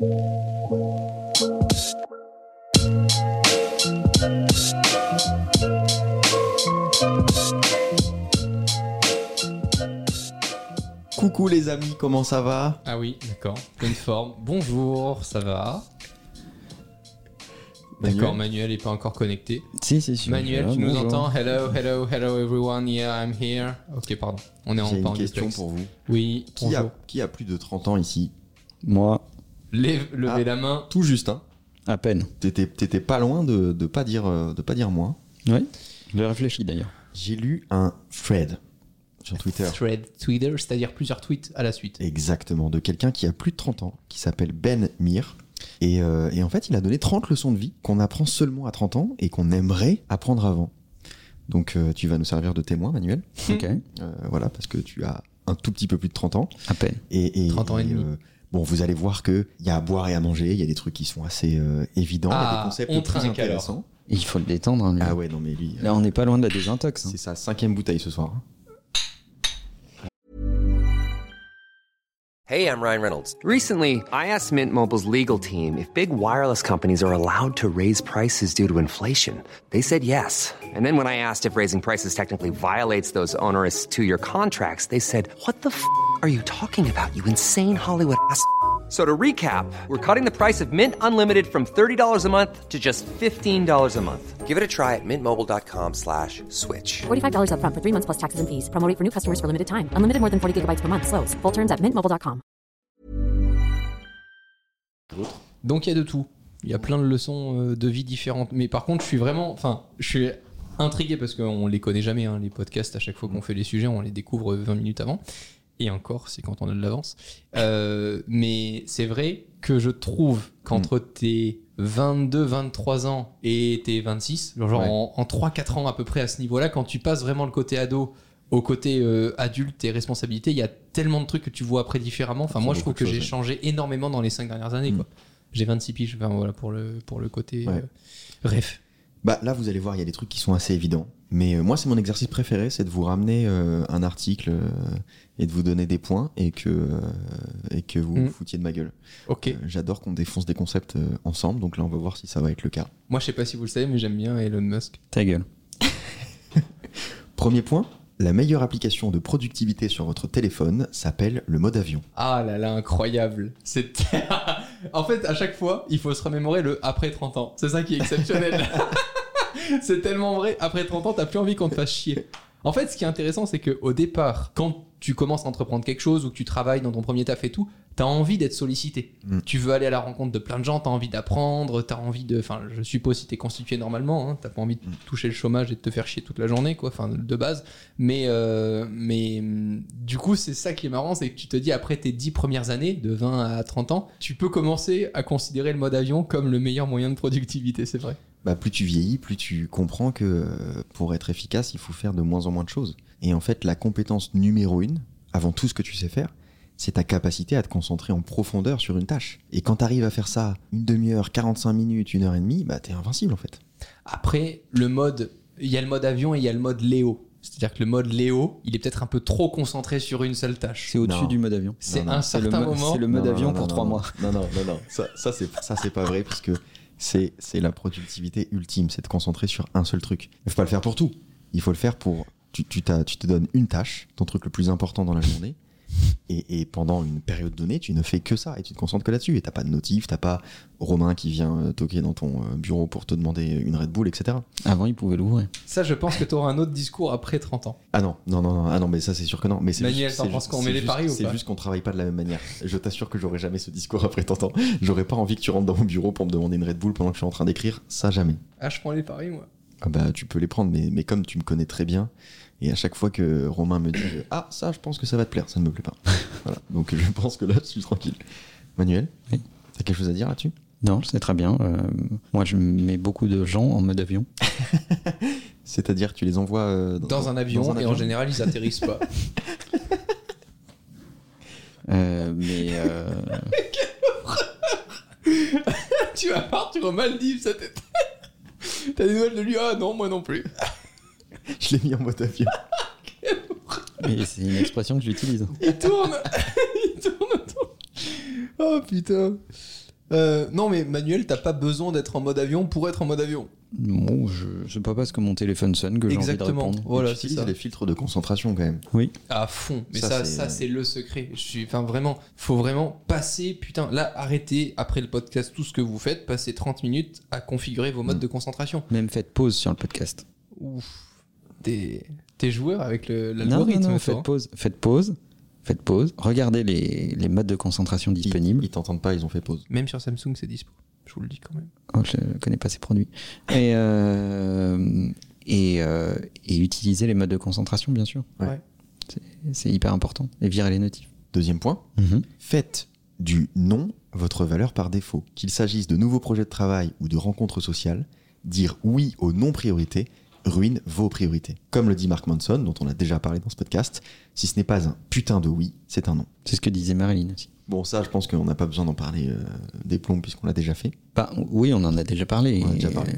Coucou les amis, comment ça va ? Ah oui, d'accord, pleine forme. Bonjour, ça va ? D'accord, Manuel n'est pas encore connecté. Si. Manuel, tu nous entends ? Hello everyone, yeah, I'm here. Ok, pardon, on est J'ai en une question duplex. pour vous. Oui, Qui a plus de 30 ans ici ? Moi, Levez la main. Tout juste, hein ? à peine. T'étais pas loin de pas dire moins. Oui, j'ai réfléchi d'ailleurs. J'ai lu un thread sur Twitter. Twitter, c'est-à-dire plusieurs tweets à la suite. Exactement, de quelqu'un qui a plus de 30 ans, qui s'appelle Ben Mir. Et en fait, il a donné 30 leçons de vie qu'on apprend seulement à 30 ans et qu'on aimerait apprendre avant. Donc, tu vas nous servir de témoin, Manuel. Ok, Voilà, parce que tu as un tout petit peu plus de 30 ans. à peine. Et 30 ans et demi. Bon, vous allez voir qu'il y a à boire et à manger, il y a des trucs qui sont assez évidents, il y a des concepts on plus trinque intéressants. Et il faut le détendre. Hein, lui. Ah ouais, non mais lui, Là, on n'est pas loin de la désintox. Hein. c'est sa 5e bouteille ce soir. Hey, I'm Ryan Reynolds. Recently, I asked Mint Mobile's legal team if big wireless companies are allowed to raise prices due to inflation. They said yes. And then when I asked if raising prices technically violates those onerous two-year contracts, they said, "What the f*** are you talking about, you insane Hollywood ass?" So to recap, we're cutting the price of Mint Unlimited from $30 a month to just $15 a month. Give it a try at mintmobile.com/switch. $45 up front for 3 months plus taxes and fees. Promo rate for new customers for limited time. Unlimited more than 40 gigabytes per month. Slows full terms at mintmobile.com. Donc il y a de tout. Il y a plein de leçons de vie différentes. Mais par contre, je suis intrigué parce qu'on les connaît jamais, hein, les podcasts. À chaque fois qu'on fait les sujets, on les découvre 20 minutes avant. Et encore, c'est quand on a de l'avance. Mais c'est vrai que je trouve qu'entre tes 22, 23 ans et tes 26, genre Ouais. en 3-4 ans à peu près à ce niveau-là, quand tu passes vraiment le côté ado au côté adulte et responsabilité, il y a tellement de trucs que tu vois après différemment. Enfin, moi, je trouve Beaucoup que de j'ai choses, changé énormément dans les 5 dernières années. Quoi. J'ai 26 piges, enfin, voilà, pour le côté Ouais. ref. Bah là, vous allez voir, il y a des trucs qui sont assez évidents. Mais moi, c'est mon exercice préféré, c'est de vous ramener un article et de vous donner des points et que vous vous foutiez de ma gueule. Ok. J'adore qu'on défonce des concepts ensemble, donc là, on va voir si ça va être le cas. Moi, je sais pas si vous le savez, mais j'aime bien Elon Musk. Ta gueule. Premier point, la meilleure application de productivité sur votre téléphone s'appelle le mode avion. Ah là là, incroyable. En fait, à chaque fois, il faut se remémorer le après 30 ans. C'est ça qui est exceptionnel. C'est tellement vrai. Après 30 ans, t'as plus envie qu'on te fasse chier. En fait, ce qui est intéressant, c'est qu'au départ, quand tu commences à entreprendre quelque chose ou que tu travailles dans ton premier taf et tout, t'as envie d'être sollicité. Tu veux aller à la rencontre de plein de gens, t'as envie d'apprendre, t'as envie de... Enfin, je suppose si t'es constitué normalement, hein, t'as pas envie de toucher le chômage et de te faire chier toute la journée, quoi, enfin, de base. Mais du coup, c'est ça qui est marrant, c'est que tu te dis, après tes 10 premières années, de 20 à 30 ans, tu peux commencer à considérer le mode avion comme le meilleur moyen de productivité, c'est vrai. Bah, plus tu vieillis, plus tu comprends que pour être efficace, il faut faire de moins en moins de choses. Et en fait, la compétence numéro 1, avant tout ce que tu sais faire, c'est ta capacité à te concentrer en profondeur sur une tâche. Et quand tu arrives à faire ça une demi-heure, 45 minutes, 1h30, bah t'es invincible en fait. Après, il y a le mode avion et il y a le mode Léo. C'est-à-dire que le mode Léo, il est peut-être un peu trop concentré sur une seule tâche. C'est au-dessus Non. du mode avion. C'est non, un C'est le, certain mo- moment. c'est le mode Non, avion non, pour non, 3 non. mois. Non. Ça c'est pas vrai, puisque c'est la productivité ultime, c'est de concentrer sur un seul truc. Il faut pas le faire pour tout. Il faut le faire pour... Tu te donnes une tâche, ton truc le plus important dans la journée, et pendant une période donnée, tu ne fais que ça, et tu te concentres que là-dessus. Et t'as pas de notif, t'as pas Romain qui vient toquer dans ton bureau pour te demander une Red Bull, etc. Avant, il pouvait l'ouvrir. Ça, je pense que tu auras un autre discours après 30 ans. Ah non, mais ça c'est sûr que non. Mais c'est Manuel, juste- t'en c'est penses juste- qu'on c'est met les juste- paris ou C'est pas juste qu'on travaille pas de la même manière. Je t'assure que j'aurai jamais ce discours après 30 ans. J'aurais pas envie que tu rentres dans mon bureau pour me demander une Red Bull pendant que je suis en train d'écrire. Ça, jamais. Ah, je prends les paris, moi. Ah bah, tu peux les prendre, mais comme tu me connais très bien, et à chaque fois que Romain me dit « Ah, ça, je pense que ça va te plaire », ça ne me plaît pas. Voilà. Donc je pense que là, je suis tranquille. Manuel, Oui. t'as quelque chose à dire là-dessus ? Non, c'est très bien. Moi, je mets beaucoup de gens en mode avion. C'est-à-dire que tu les envoies Dans un avion, et en général, ils atterrissent pas. Tu vas voir, tu vois Maldives, ça tête. T'as des nouvelles de lui? Ah non, moi non plus. Je l'ai mis en mode avion. Mais c'est une expression que j'utilise. Il tourne. Il tourne autour. Oh putain. Non, mais Manuel, t'as pas besoin d'être en mode avion pour être en mode avion. Bon, je sais pas parce que mon téléphone sonne que j'ai envie de Exactement. répondre. Voilà, Tu c'est utilises ça. les filtres de concentration quand même. Oui. À fond. Mais Ça, ça, c'est- c'est le secret. Enfin, vraiment, faut vraiment passer. Putain, là, arrêtez après le podcast tout ce que vous faites. Passez 30 minutes à configurer vos modes de concentration. Même faites pause sur le podcast. Ouf. T'es joueur avec Non, l'algorithme. non, non, toi, faites pause. Regardez les modes de concentration disponibles. Ils t'entendent pas, ils ont fait pause. Même sur Samsung, c'est dispo. Je vous le dis quand même. Oh, je ne connais pas ces produits. Et utiliser les modes de concentration, bien sûr. Ouais. C'est hyper important. Et virer les notifs. Deuxième point, faites du non votre valeur par défaut. Qu'il s'agisse de nouveaux projets de travail ou de rencontres sociales, dire oui aux non-priorités ruine vos priorités. Comme le dit Mark Manson, dont on a déjà parlé dans ce podcast, si ce n'est pas un putain de oui, c'est un non. C'est ce que disait Marilyn aussi. Bon, ça, je pense qu'on n'a pas besoin d'en parler des plombs puisqu'on l'a déjà fait. Bah, oui, on en a déjà parlé. On en a déjà parlé.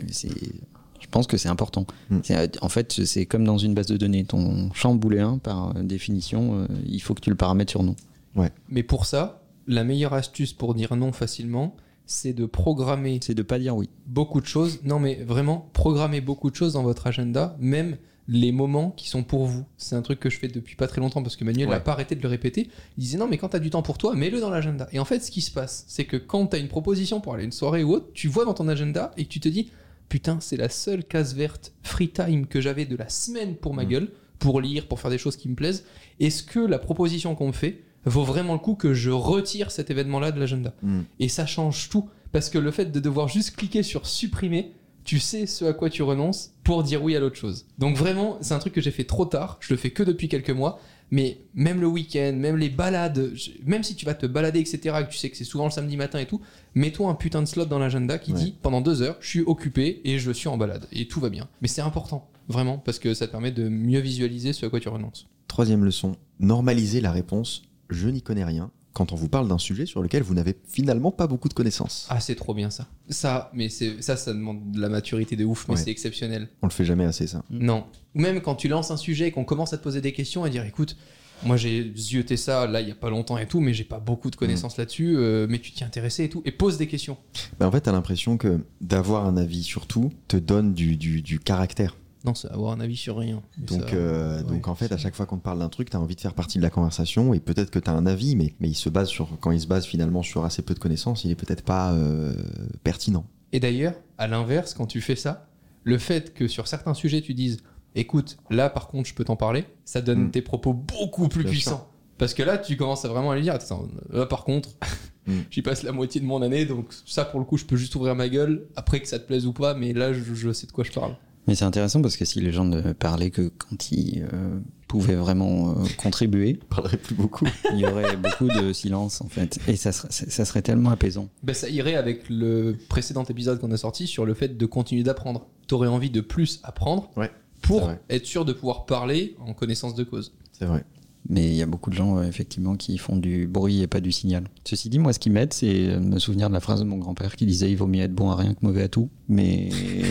Je pense que c'est important. En fait, c'est comme dans une base de données. Ton champ booléen, par définition, il faut que tu le paramètres sur non. Mais pour ça, la meilleure astuce pour dire non facilement, c'est de programmer C'est de pas dire oui. beaucoup de choses. Non, mais vraiment, programmer beaucoup de choses dans votre agenda, même les moments qui sont pour vous. C'est un truc que je fais depuis pas très longtemps parce que Manuel n'a pas arrêté de le répéter. Il disait non, mais quand t'as du temps pour toi, mets-le dans l'agenda. Et en fait, ce qui se passe, c'est que quand t'as une proposition pour aller à une soirée ou autre, tu vois dans ton agenda et que tu te dis putain, c'est la seule case verte free time que j'avais de la semaine pour ma gueule, pour lire, pour faire des choses qui me plaisent. Est-ce que la proposition qu'on me fait vaut vraiment le coup que je retire cet événement-là de l'agenda? Et ça change tout. Parce que le fait de devoir juste cliquer sur supprimer, tu sais ce à quoi tu renonces pour dire oui à l'autre chose. Donc vraiment, c'est un truc que j'ai fait trop tard. Je le fais que depuis quelques mois. Mais même le week-end, même les balades, même si tu vas te balader, etc., et que tu sais que c'est souvent le samedi matin et tout, mets-toi un putain de slot dans l'agenda qui dit pendant 2 heures, je suis occupé et je suis en balade. Et tout va bien. Mais c'est important, vraiment, parce que ça te permet de mieux visualiser ce à quoi tu renonces. Troisième leçon, normalisez la réponse « je n'y connais rien » quand on vous parle d'un sujet sur lequel vous n'avez finalement pas beaucoup de connaissances. Ah, c'est trop bien ça. Ça demande de la maturité de ouf, mais c'est exceptionnel. On le fait jamais assez, ça. Non. Ou même quand tu lances un sujet et qu'on commence à te poser des questions et dire écoute, moi j'ai zioté ça là il y a pas longtemps et tout, mais j'ai pas beaucoup de connaissances là-dessus, mais tu t'y intéressais et tout, et pose des questions. En fait, t'as l'impression que d'avoir un avis sur tout te donne du caractère. Non, c'est avoir un avis sur rien. Mais Donc, ça, donc en fait, à chaque fois qu'on te parle d'un truc, t'as envie de faire partie de la conversation et peut-être que t'as un avis, mais quand il se base finalement sur assez peu de connaissances, il est peut-être pas pertinent. Et d'ailleurs, à l'inverse, quand tu fais ça, le fait que sur certains sujets tu dises écoute, là par contre je peux t'en parler, ça donne tes propos beaucoup plus Bien puissants. sûr. Parce que là tu commences à vraiment lui dire attends, là par contre j'y passe la moitié de mon année, donc ça pour le coup je peux juste ouvrir ma gueule, après que ça te plaise ou pas, mais là je sais de quoi je parle. Mais c'est intéressant parce que si les gens ne parlaient que quand ils pouvaient vraiment contribuer, Je parlerai plus beaucoup. il y aurait beaucoup de silence en fait. Et ça serait tellement apaisant. Ben, ça irait avec le précédent épisode qu'on a sorti sur le fait de continuer d'apprendre. T'aurais envie de plus apprendre Ouais, pour c'est vrai. être sûr de pouvoir parler en connaissance de cause. C'est vrai. Mais il y a beaucoup de gens effectivement qui font du bruit et pas du signal. Ceci dit, moi ce qui m'aide, c'est de me souvenir de la phrase de mon grand-père qui disait il vaut mieux être bon à rien que mauvais à tout. Mais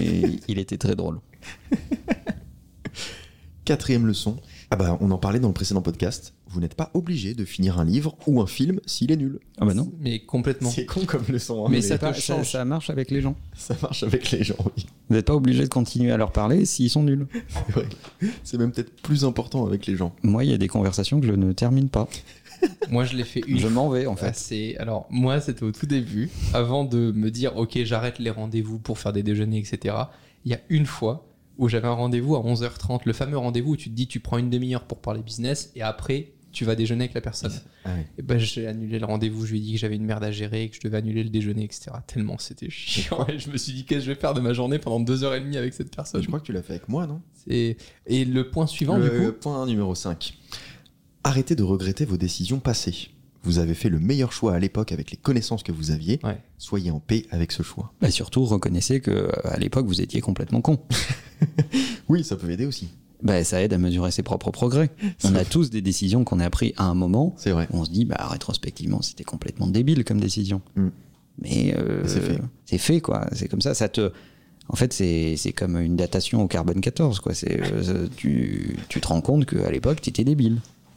il était très drôle. Quatrième leçon. On en parlait dans le précédent podcast. Vous n'êtes pas obligé de finir un livre ou un film s'il est nul. Ah bah non. Mais complètement. C'est con comme leçon. Hein, Mais Ça, ça te change. ça marche avec les gens. ça marche avec les gens, oui. Vous n'êtes pas obligé de continuer à leur parler s'ils sont nuls. C'est vrai. C'est même peut-être plus important avec les gens. Moi, il y a des conversations que je ne termine pas. Moi, je l'ai fait une Je m'en vais en fait. Alors, moi, c'était au tout début, avant de me dire, ok, j'arrête les rendez-vous pour faire des déjeuners, etc. Il y a une fois où j'avais un rendez-vous à 11h30, le fameux rendez-vous où tu te dis, tu prends une demi-heure pour parler business et après, tu vas déjeuner avec la personne. Ah oui. Et ben, j'ai annulé le rendez-vous, je lui ai dit que j'avais une merde à gérer, que je devais annuler le déjeuner, etc. Tellement c'était chiant. Et je me suis dit, qu'est-ce que je vais faire de ma journée pendant 2h30 avec cette personne? Je crois que tu l'as fait avec moi, non? Et le point suivant, du coup, Point numéro 5. Arrêtez de regretter vos décisions passées. Vous avez fait le meilleur choix à l'époque avec les connaissances que vous aviez. Ouais. Soyez en paix avec ce choix. Bah surtout, reconnaissez que à l'époque, vous étiez complètement con. Oui, ça peut aider aussi. Bah, ça aide à mesurer ses propres progrès. On a tous des décisions qu'on a prises à un moment C'est vrai. où on se dit, bah, rétrospectivement, c'était complètement débile comme décision. Mais c'est fait. C'est fait, quoi. C'est comme ça. En fait, c'est comme une datation au carbone 14, quoi. Tu te rends compte qu'à l'époque, tu étais débile.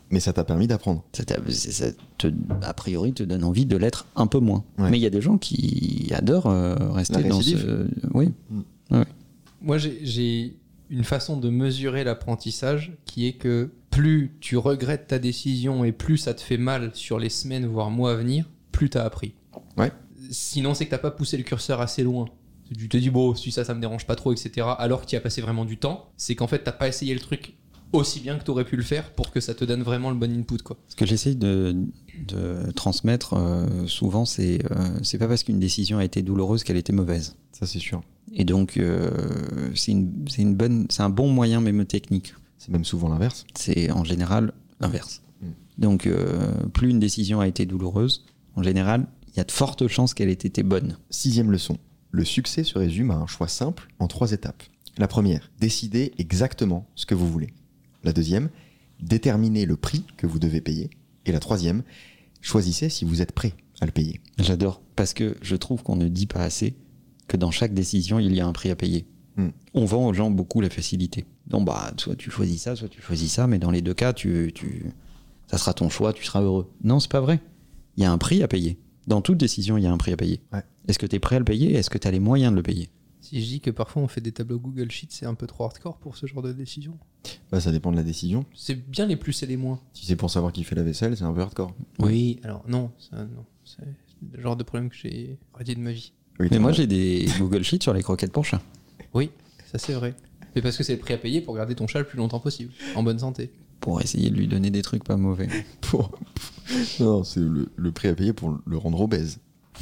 Mais ça t'a permis d'apprendre. A priori, te donne envie de l'être un peu moins. Ouais. Mais il y a des gens qui adorent rester La dans récidive. Oui. Ouais. Moi, j'ai une façon de mesurer l'apprentissage qui est que plus tu regrettes ta décision et plus ça te fait mal sur les semaines, voire mois à venir, plus t'as appris. Ouais. Sinon, c'est que t'as pas poussé le curseur assez loin. Tu te dis, bon, si ça me dérange pas trop, etc. Alors que tu as passé vraiment du temps, c'est qu'en fait, t'as pas essayé le truc aussi bien que t'aurais pu le faire pour que ça te donne vraiment le bon input, quoi. Ce que j'essaye de transmettre souvent, c'est pas parce qu'une décision a été douloureuse qu'elle était mauvaise. Ça, c'est sûr. Et donc, c'est un bon moyen mémotechnique. C'est même souvent l'inverse. C'est en général l'inverse. Mm. Donc, plus une décision a été douloureuse, en général, il y a de fortes chances qu'elle ait été bonne. 6e leçon. Le succès se résume à un choix simple en 3 étapes. La première, décidez exactement ce que vous voulez. La deuxième, déterminez le prix que vous devez payer. Et la troisième, choisissez si vous êtes prêt à le payer. J'adore, parce que je trouve qu'on ne dit pas assez que dans chaque décision, il y a un prix à payer. Mm. On vend aux gens beaucoup la facilité. Donc, soit tu choisis ça, soit tu choisis ça, mais dans les deux cas, ça sera ton choix, tu seras heureux. Non, c'est pas vrai. Il y a un prix à payer. Dans toute décision, il y a un prix à payer. Ouais. Est-ce que tu es prêt à le payer? Est-ce que tu as les moyens de le payer? Si je dis que parfois on fait des tableaux Google Sheets, c'est un peu trop hardcore pour ce genre de décision. Bah, ça dépend de la décision. C'est bien les plus et les moins. Si c'est pour savoir qui fait la vaisselle, c'est un peu hardcore. Oui, alors non, c'est le genre de problème que j'ai radié de ma vie. Oui, Mais t'as moi, raison. j'ai des Google Sheets sur les croquettes pour chat. Oui, ça c'est vrai. Mais parce que c'est le prix à payer pour garder ton chat le plus longtemps possible, en bonne santé. Pour essayer de lui donner des trucs pas mauvais. Non, c'est le prix à payer pour le rendre obèse.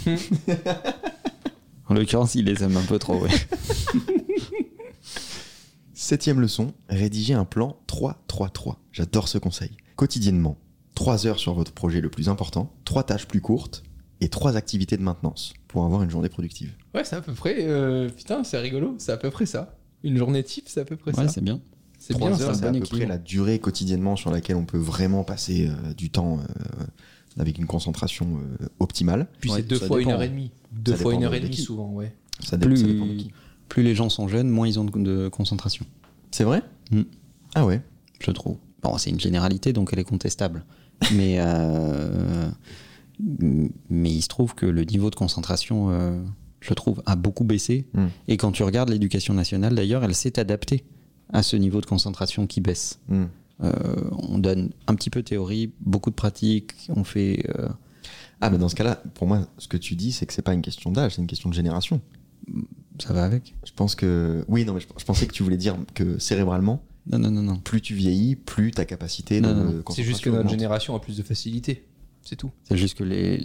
En l'occurrence, il les aime un peu trop, ouais. 7e leçon, rédigez un plan 3-3-3. J'adore ce conseil. Quotidiennement, 3 heures sur votre projet le plus important, 3 tâches plus courtes et 3 activités de maintenance pour avoir une journée productive. Ouais, c'est à peu près. Putain, c'est rigolo, c'est à peu près ça. Une journée type, c'est à peu près Ouais, ça. c'est bien. C'est 3 bien heures, ça. c'est à bon peu près équilibre. la durée quotidiennement sur laquelle on peut vraiment passer du temps avec une concentration optimale. Puis Ouais, c'est 2 ça fois dépend. 1h30. 2 Ça fois dépend 1h30 de qui. souvent, ouais. Ça dépend de Plus, qui. plus les gens sont jeunes, moins ils ont de concentration, C'est vrai Mm. Ah ouais. je trouve. Bon, c'est une généralité, donc elle est contestable. Mais il se trouve que le niveau de concentration, je trouve, a beaucoup baissé. Mm. Et quand tu regardes l'éducation nationale, d'ailleurs, elle s'est adaptée à ce niveau de concentration qui baisse. Mm. On donne un petit peu de théorie, beaucoup de pratique, on fait... Ah, mais dans ce cas-là, pour moi, ce que tu dis, c'est que c'est pas une question d'âge, c'est une question de génération. ça va avec. Je pense que. Oui, non, mais je pensais que tu voulais dire que cérébralement, Non. plus tu vieillis, plus ta capacité Non, de non. concentration C'est juste que notre augmente. génération a plus de facilité. C'est tout. C'est juste que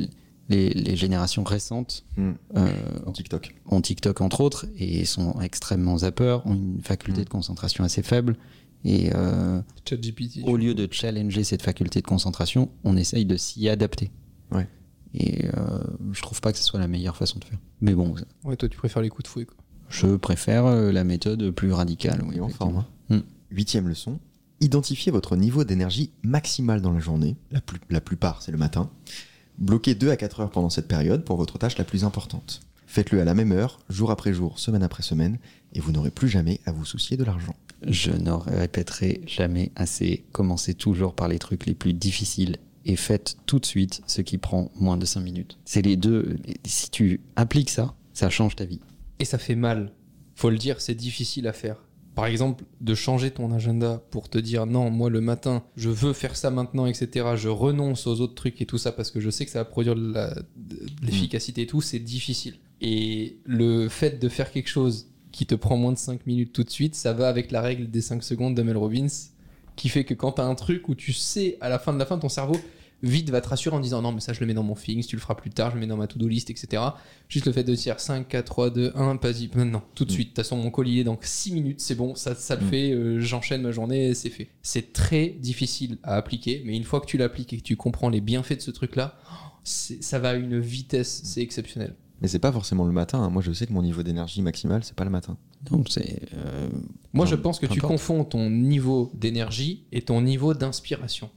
les générations récentes Mm. euh, TikTok. ont TikTok entre autres et sont extrêmement zappeurs, ont une faculté de concentration assez faible. Et ChatGPT. au lieu de challenger cette faculté de concentration, on essaye de s'y adapter. Ouais. Et je trouve pas que ce soit la meilleure façon de faire. Mais bon, Ouais, toi, tu préfères les coups de fouet, quoi. je préfère la méthode plus radicale. Oui, Et en effectivement. forme. 8e leçon. Identifiez votre niveau d'énergie maximal dans la journée. La plupart, c'est le matin. Bloquez 2 à 4 heures pendant cette période pour votre tâche la plus importante. Faites-le à la même heure, jour après jour, semaine après semaine, et vous n'aurez plus jamais à vous soucier de l'argent. Je ne répéterai jamais assez. Commencez toujours par les trucs les plus difficiles et faites tout de suite ce qui prend moins de 5 minutes. C'est les deux. Si tu appliques ça, ça change ta vie. Et ça fait mal. Faut le dire, c'est difficile à faire. Par exemple, de changer ton agenda pour te dire non, moi le matin, je veux faire ça maintenant, etc. Je renonce aux autres trucs et tout ça parce que je sais que ça va produire de l'efficacité et tout, c'est difficile. Et le fait de faire quelque chose qui te prend moins de 5 minutes tout de suite, ça va avec la règle des 5 secondes de Mel Robbins, qui fait que quand t'as un truc où tu sais à la fin de ton cerveau vite va te rassurer en disant non mais ça je le mets dans mon Things, tu le feras plus tard, je le mets dans ma to-do list, etc. Juste le fait de dire 5, 4, 3, 2, 1, vas-y, maintenant, tout de suite. De toute façon mon colis est dans 6 minutes, c'est bon, ça le fait, j'enchaîne ma journée, c'est fait. C'est très difficile à appliquer, mais une fois que tu l'appliques et que tu comprends les bienfaits de ce truc-là, ça va à une vitesse, c'est exceptionnel. Mais c'est pas forcément le matin. Moi, je sais que mon niveau d'énergie maximal, c'est pas le matin. Donc c'est. Moi je Peu pense que tu importe. confonds ton niveau d'énergie et ton niveau d'inspiration.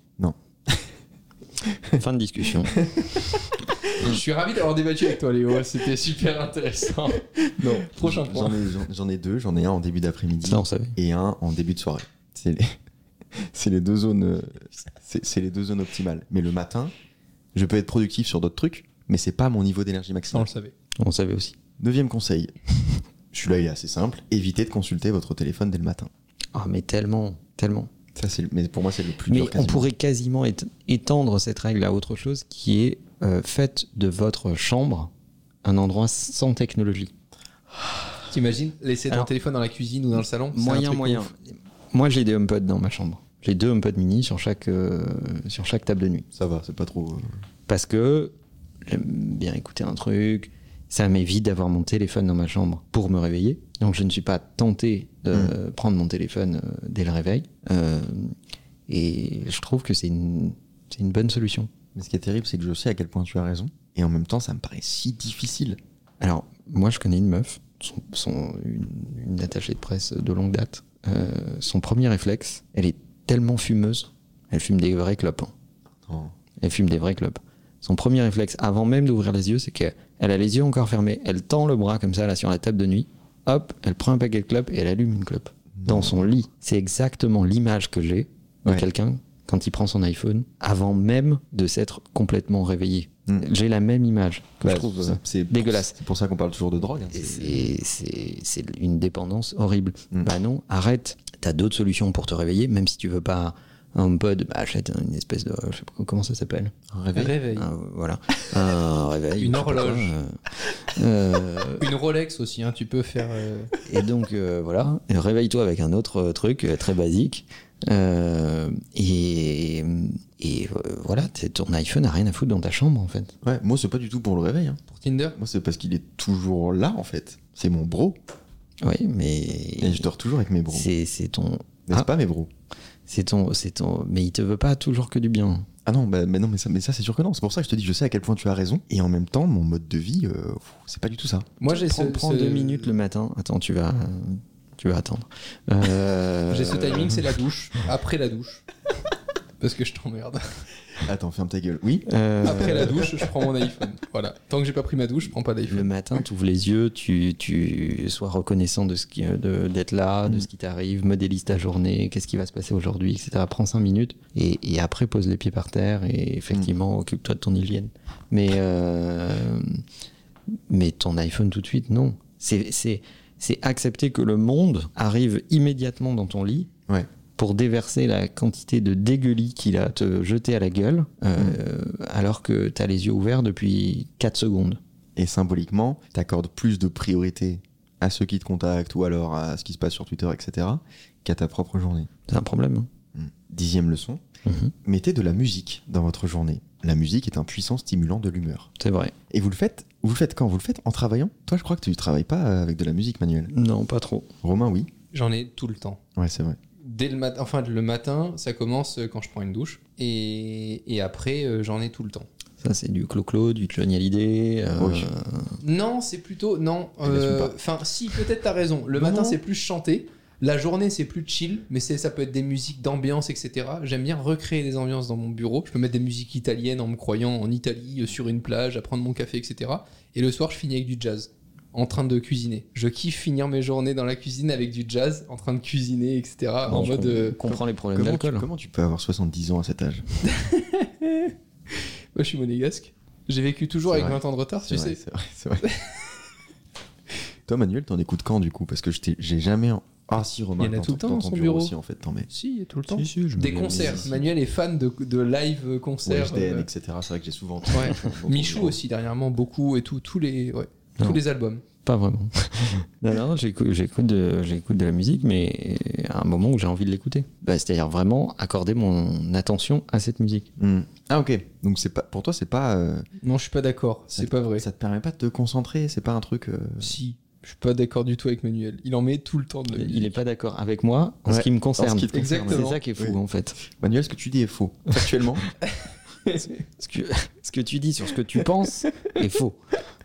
Fin de discussion. Je suis ravi d'avoir débattu avec toi Léo, c'était super intéressant. Non. Prochain point. J'en ai 2. J'en ai un en début d'après-midi Ça, on savait. et un en début de soirée. C'est C'est les deux zones, c'est les deux zones optimales. Mais le matin, je peux être productif sur d'autres trucs, mais c'est pas mon niveau d'énergie On maximum. le savait. On savait aussi. 9e conseil. Celui-là, il est assez simple. Évitez de consulter votre téléphone dès le matin. Ah, mais tellement. Ça, mais pour moi, c'est le plus Mais dur. on quasiment. pourrait quasiment étendre cette règle à autre chose qui est faites de votre chambre un endroit sans technologie. T'imagines laisser ton Alors, téléphone dans la cuisine ou dans le salon? C'est un Moyen. truc ouf. Moi, j'ai des HomePod dans ma chambre. J'ai 2 HomePod mini sur chaque table de nuit. Ça va, c'est pas trop. Parce que j'aime bien écouter un truc. Ça m'évite d'avoir mon téléphone dans ma chambre pour me réveiller. Donc, je ne suis pas tenté de prendre mon téléphone dès le réveil. Et je trouve que c'est une bonne solution. Mais ce qui est terrible, c'est que je sais à quel point tu as raison. Et en même temps, ça me paraît si difficile. Alors, moi, je connais une meuf, une attachée de presse de longue date. Son premier réflexe, elle est tellement fumeuse, elle fume des vrais clopes. Hein. Oh. Elle fume des vrais clopes. Son premier réflexe, avant même d'ouvrir les yeux, c'est qu'elle a les yeux encore fermés. Elle tend le bras comme ça, là, sur la table de nuit. Hop, elle prend un paquet de clopes et elle allume une clope. Dans son lit. C'est exactement l'image que j'ai de Ouais. quelqu'un quand il prend son iPhone, avant même de s'être complètement réveillé. J'ai la même image que je trouve dégueulasse. C'est pour ça qu'on parle toujours de drogue. Hein. Et c'est une dépendance horrible. Bah non, arrête. T'as d'autres solutions pour te réveiller, même si tu veux pas un HomePod, bah achète une espèce de, je sais pas comment ça s'appelle. Un réveil. Réveil. Voilà, un réveil. Une je sais pas horloge. quoi, Une Rolex aussi, hein, tu peux faire. Et donc voilà, et réveille-toi avec un autre truc très basique. Voilà, ton iPhone n'a rien à foutre dans ta chambre en fait. Ouais, moi, c'est pas du tout pour le réveil. Hein. Pour Tinder. Moi, c'est parce qu'il est toujours là, en fait. C'est mon bro. Oui, mais Et je dors toujours avec mes bros. c'est ton, N'est-ce pas, mes bros? c'est ton, mais il te veut pas toujours que du bien. Ah non, mais ça, c'est sûr que non. C'est pour ça que je te dis, je sais à quel point tu as raison. Et en même temps, mon mode de vie, c'est pas du tout ça. Moi, j'ai Prends 2 minutes le matin. Attends, tu vas attendre. J'ai ce timing, c'est la douche. Après la douche. Parce que je t'emmerde. Attends, ferme ta gueule. Oui. Après la douche, je prends mon iPhone. Voilà. Tant que j'ai pas pris ma douche, je prends pas Le d'iPhone. matin, tu ouvres les yeux, tu sois reconnaissant d'être là, de ce qui t'arrive, modélise ta journée, qu'est-ce qui va se passer aujourd'hui, etc. Prends 5 minutes et après pose les pieds par terre et effectivement occupe-toi de ton hygiène. Mais ton iPhone tout de suite, non. C'est accepter que le monde arrive immédiatement dans ton lit. Ouais. Pour déverser la quantité de dégueulis qu'il a te jeter à la gueule, alors que tu as les yeux ouverts depuis 4 secondes. Et symboliquement, t'accordes plus de priorité à ceux qui te contactent ou alors à ce qui se passe sur Twitter, etc., qu'à ta propre journée. C'est un problème. 10e leçon. Mettez de la musique dans votre journée. La musique est un puissant stimulant de l'humeur. C'est vrai. Et vous le faites quand? Vous le faites en travaillant? Toi, je crois que tu ne travailles pas avec de la musique, Manuel. Non, pas trop. Romain, oui. J'en ai tout le temps. Ouais, c'est vrai. Dès le matin, enfin le matin, ça commence quand je prends une douche. Et après, j'en ai tout le temps. Ça, c'est du Clo-Clo, du Johnny Hallyday. Oui. Non, c'est plutôt. Non. l'assumes pas. Enfin, si, peut-être t'as raison. Le Non, matin, non. c'est plus chanter. La journée, c'est plus chill. Mais ça peut être des musiques d'ambiance, etc. J'aime bien recréer des ambiances dans mon bureau. Je peux mettre des musiques italiennes en me croyant en Italie, sur une plage, à prendre mon café, etc. Et le soir, je finis avec du jazz. En train de cuisiner. Je kiffe finir mes journées dans la cuisine avec du jazz, en train de cuisiner, etc. en mode. comprend les problèmes d'alcool. Comment tu peux avoir 70 ans à cet âge? Moi, je suis monégasque. J'ai vécu toujours C'est avec vrai. 20 ans de retard, tu sais. C'est vrai. Toi, Manuel, t'en écoutes quand, du coup? Parce que j'ai jamais... Ah si, Romain, Il y en a tout le temps dans ton son bureau bureau. aussi, en fait, t'en mets. Si, tout le temps. Si, je Des me- concerts. si. Manuel est fan de live concerts. WHDN, etc. C'est vrai que j'ai souvent... Ouais. beaucoup Michou de- aussi dernièrement beaucoup et tous les Non. albums. Pas vraiment. non, j'écoute de la musique, mais à un moment où j'ai envie de l'écouter. C'est-à-dire vraiment accorder mon attention à cette musique. Ah ok, donc c'est pas, pour toi c'est pas... Non, je suis pas d'accord, c'est pas vrai. Ça te permet pas de te concentrer, c'est pas un truc... Si, je suis pas d'accord du tout avec Manuel. Il en met tout le temps de la Il musique. est pas d'accord avec moi en ce Ouais, qui me concerne. en ce qui te concerne, Exactement. C'est ça qui est fou Oui. en fait. Manuel, ce que tu dis est faux. Factuellement. Ce que tu dis sur ce que tu penses est faux.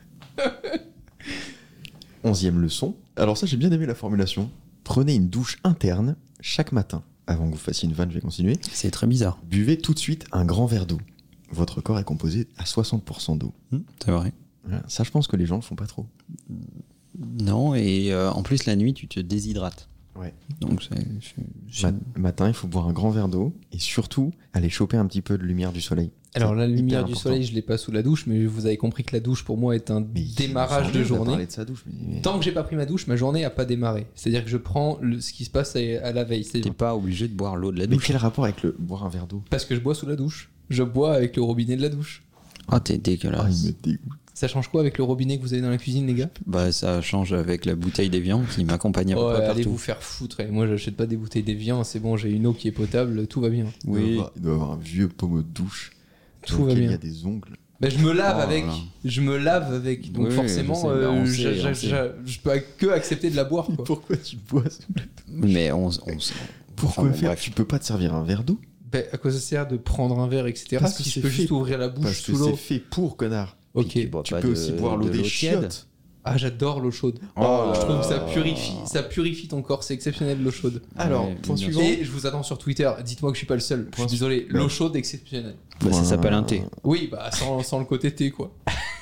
11e leçon. Alors ça, j'ai bien aimé la formulation. Prenez une douche interne chaque matin. Avant que vous fassiez une vanne, je vais continuer. C'est très bizarre. Buvez tout de suite un grand verre d'eau. Votre corps est composé à 60% d'eau. C'est vrai. Voilà. Ça, je pense que les gens le font pas trop. Non, et en plus la nuit tu te déshydrates. Ouais. Donc Matin, il faut boire un grand verre d'eau et surtout aller choper un petit peu de lumière du soleil. Alors la C'est lumière hyper du important. soleil, je l'ai pas sous la douche, mais vous avez compris que la douche pour moi est un Mais démarrage de il va journée. parler de sa douche, mais- Tant que j'ai pas pris ma douche, ma journée a pas démarré. C'est-à-dire que je prends ce qui se passe à la veille. t'es pas obligé de boire l'eau de la Mais douche. quel rapport avec le boire un verre d'eau? Parce que je bois sous la douche. Je bois avec le robinet de la douche. Ah, t'es Ah, dégueulasse. il me dégoûte. Ça change quoi avec le robinet que vous avez dans la cuisine, les gars? Bah, ça change avec la bouteille d'Evian qui m'accompagne à peu Oh, près allez partout. vous faire foutre. Et moi, j'achète pas des bouteilles d'Evian. C'est bon, j'ai une eau qui est potable. Tout va bien. Oui. Il doit avoir un vieux pommeau de douche. Tout dans va lequel bien. Il y a des ongles. Ben, je me lave Oh avec. là là. Je me lave avec. Donc Oui, forcément, je sais, bah, on sait. je peux que accepter de la boire. Quoi. Pourquoi tu bois sous la douche? Mais on Pourquoi enfin, bon, faire? bref. Tu peux pas te servir un verre d'eau? Ben, à quoi ça sert de prendre un verre, etc. Parce que si je c'est peux fait. juste ouvrir la bouche Parce que sous l'eau. c'est fait pour, connard. Ok. Puis tu bois Tu pas peux de- aussi boire l'eau de des tiède. chiottes. Ah, j'adore l'eau chaude. Oh je trouve que ça là là. purifie ton corps. C'est exceptionnel l'eau chaude. Alors, Ouais, point bien suivant. Et je vous attends sur Twitter. Dites-moi que je suis pas le seul. Je suis désolé. L'eau chaude exceptionnelle. Bah, ça s'appelle un thé. Oui, bah sans le côté thé quoi.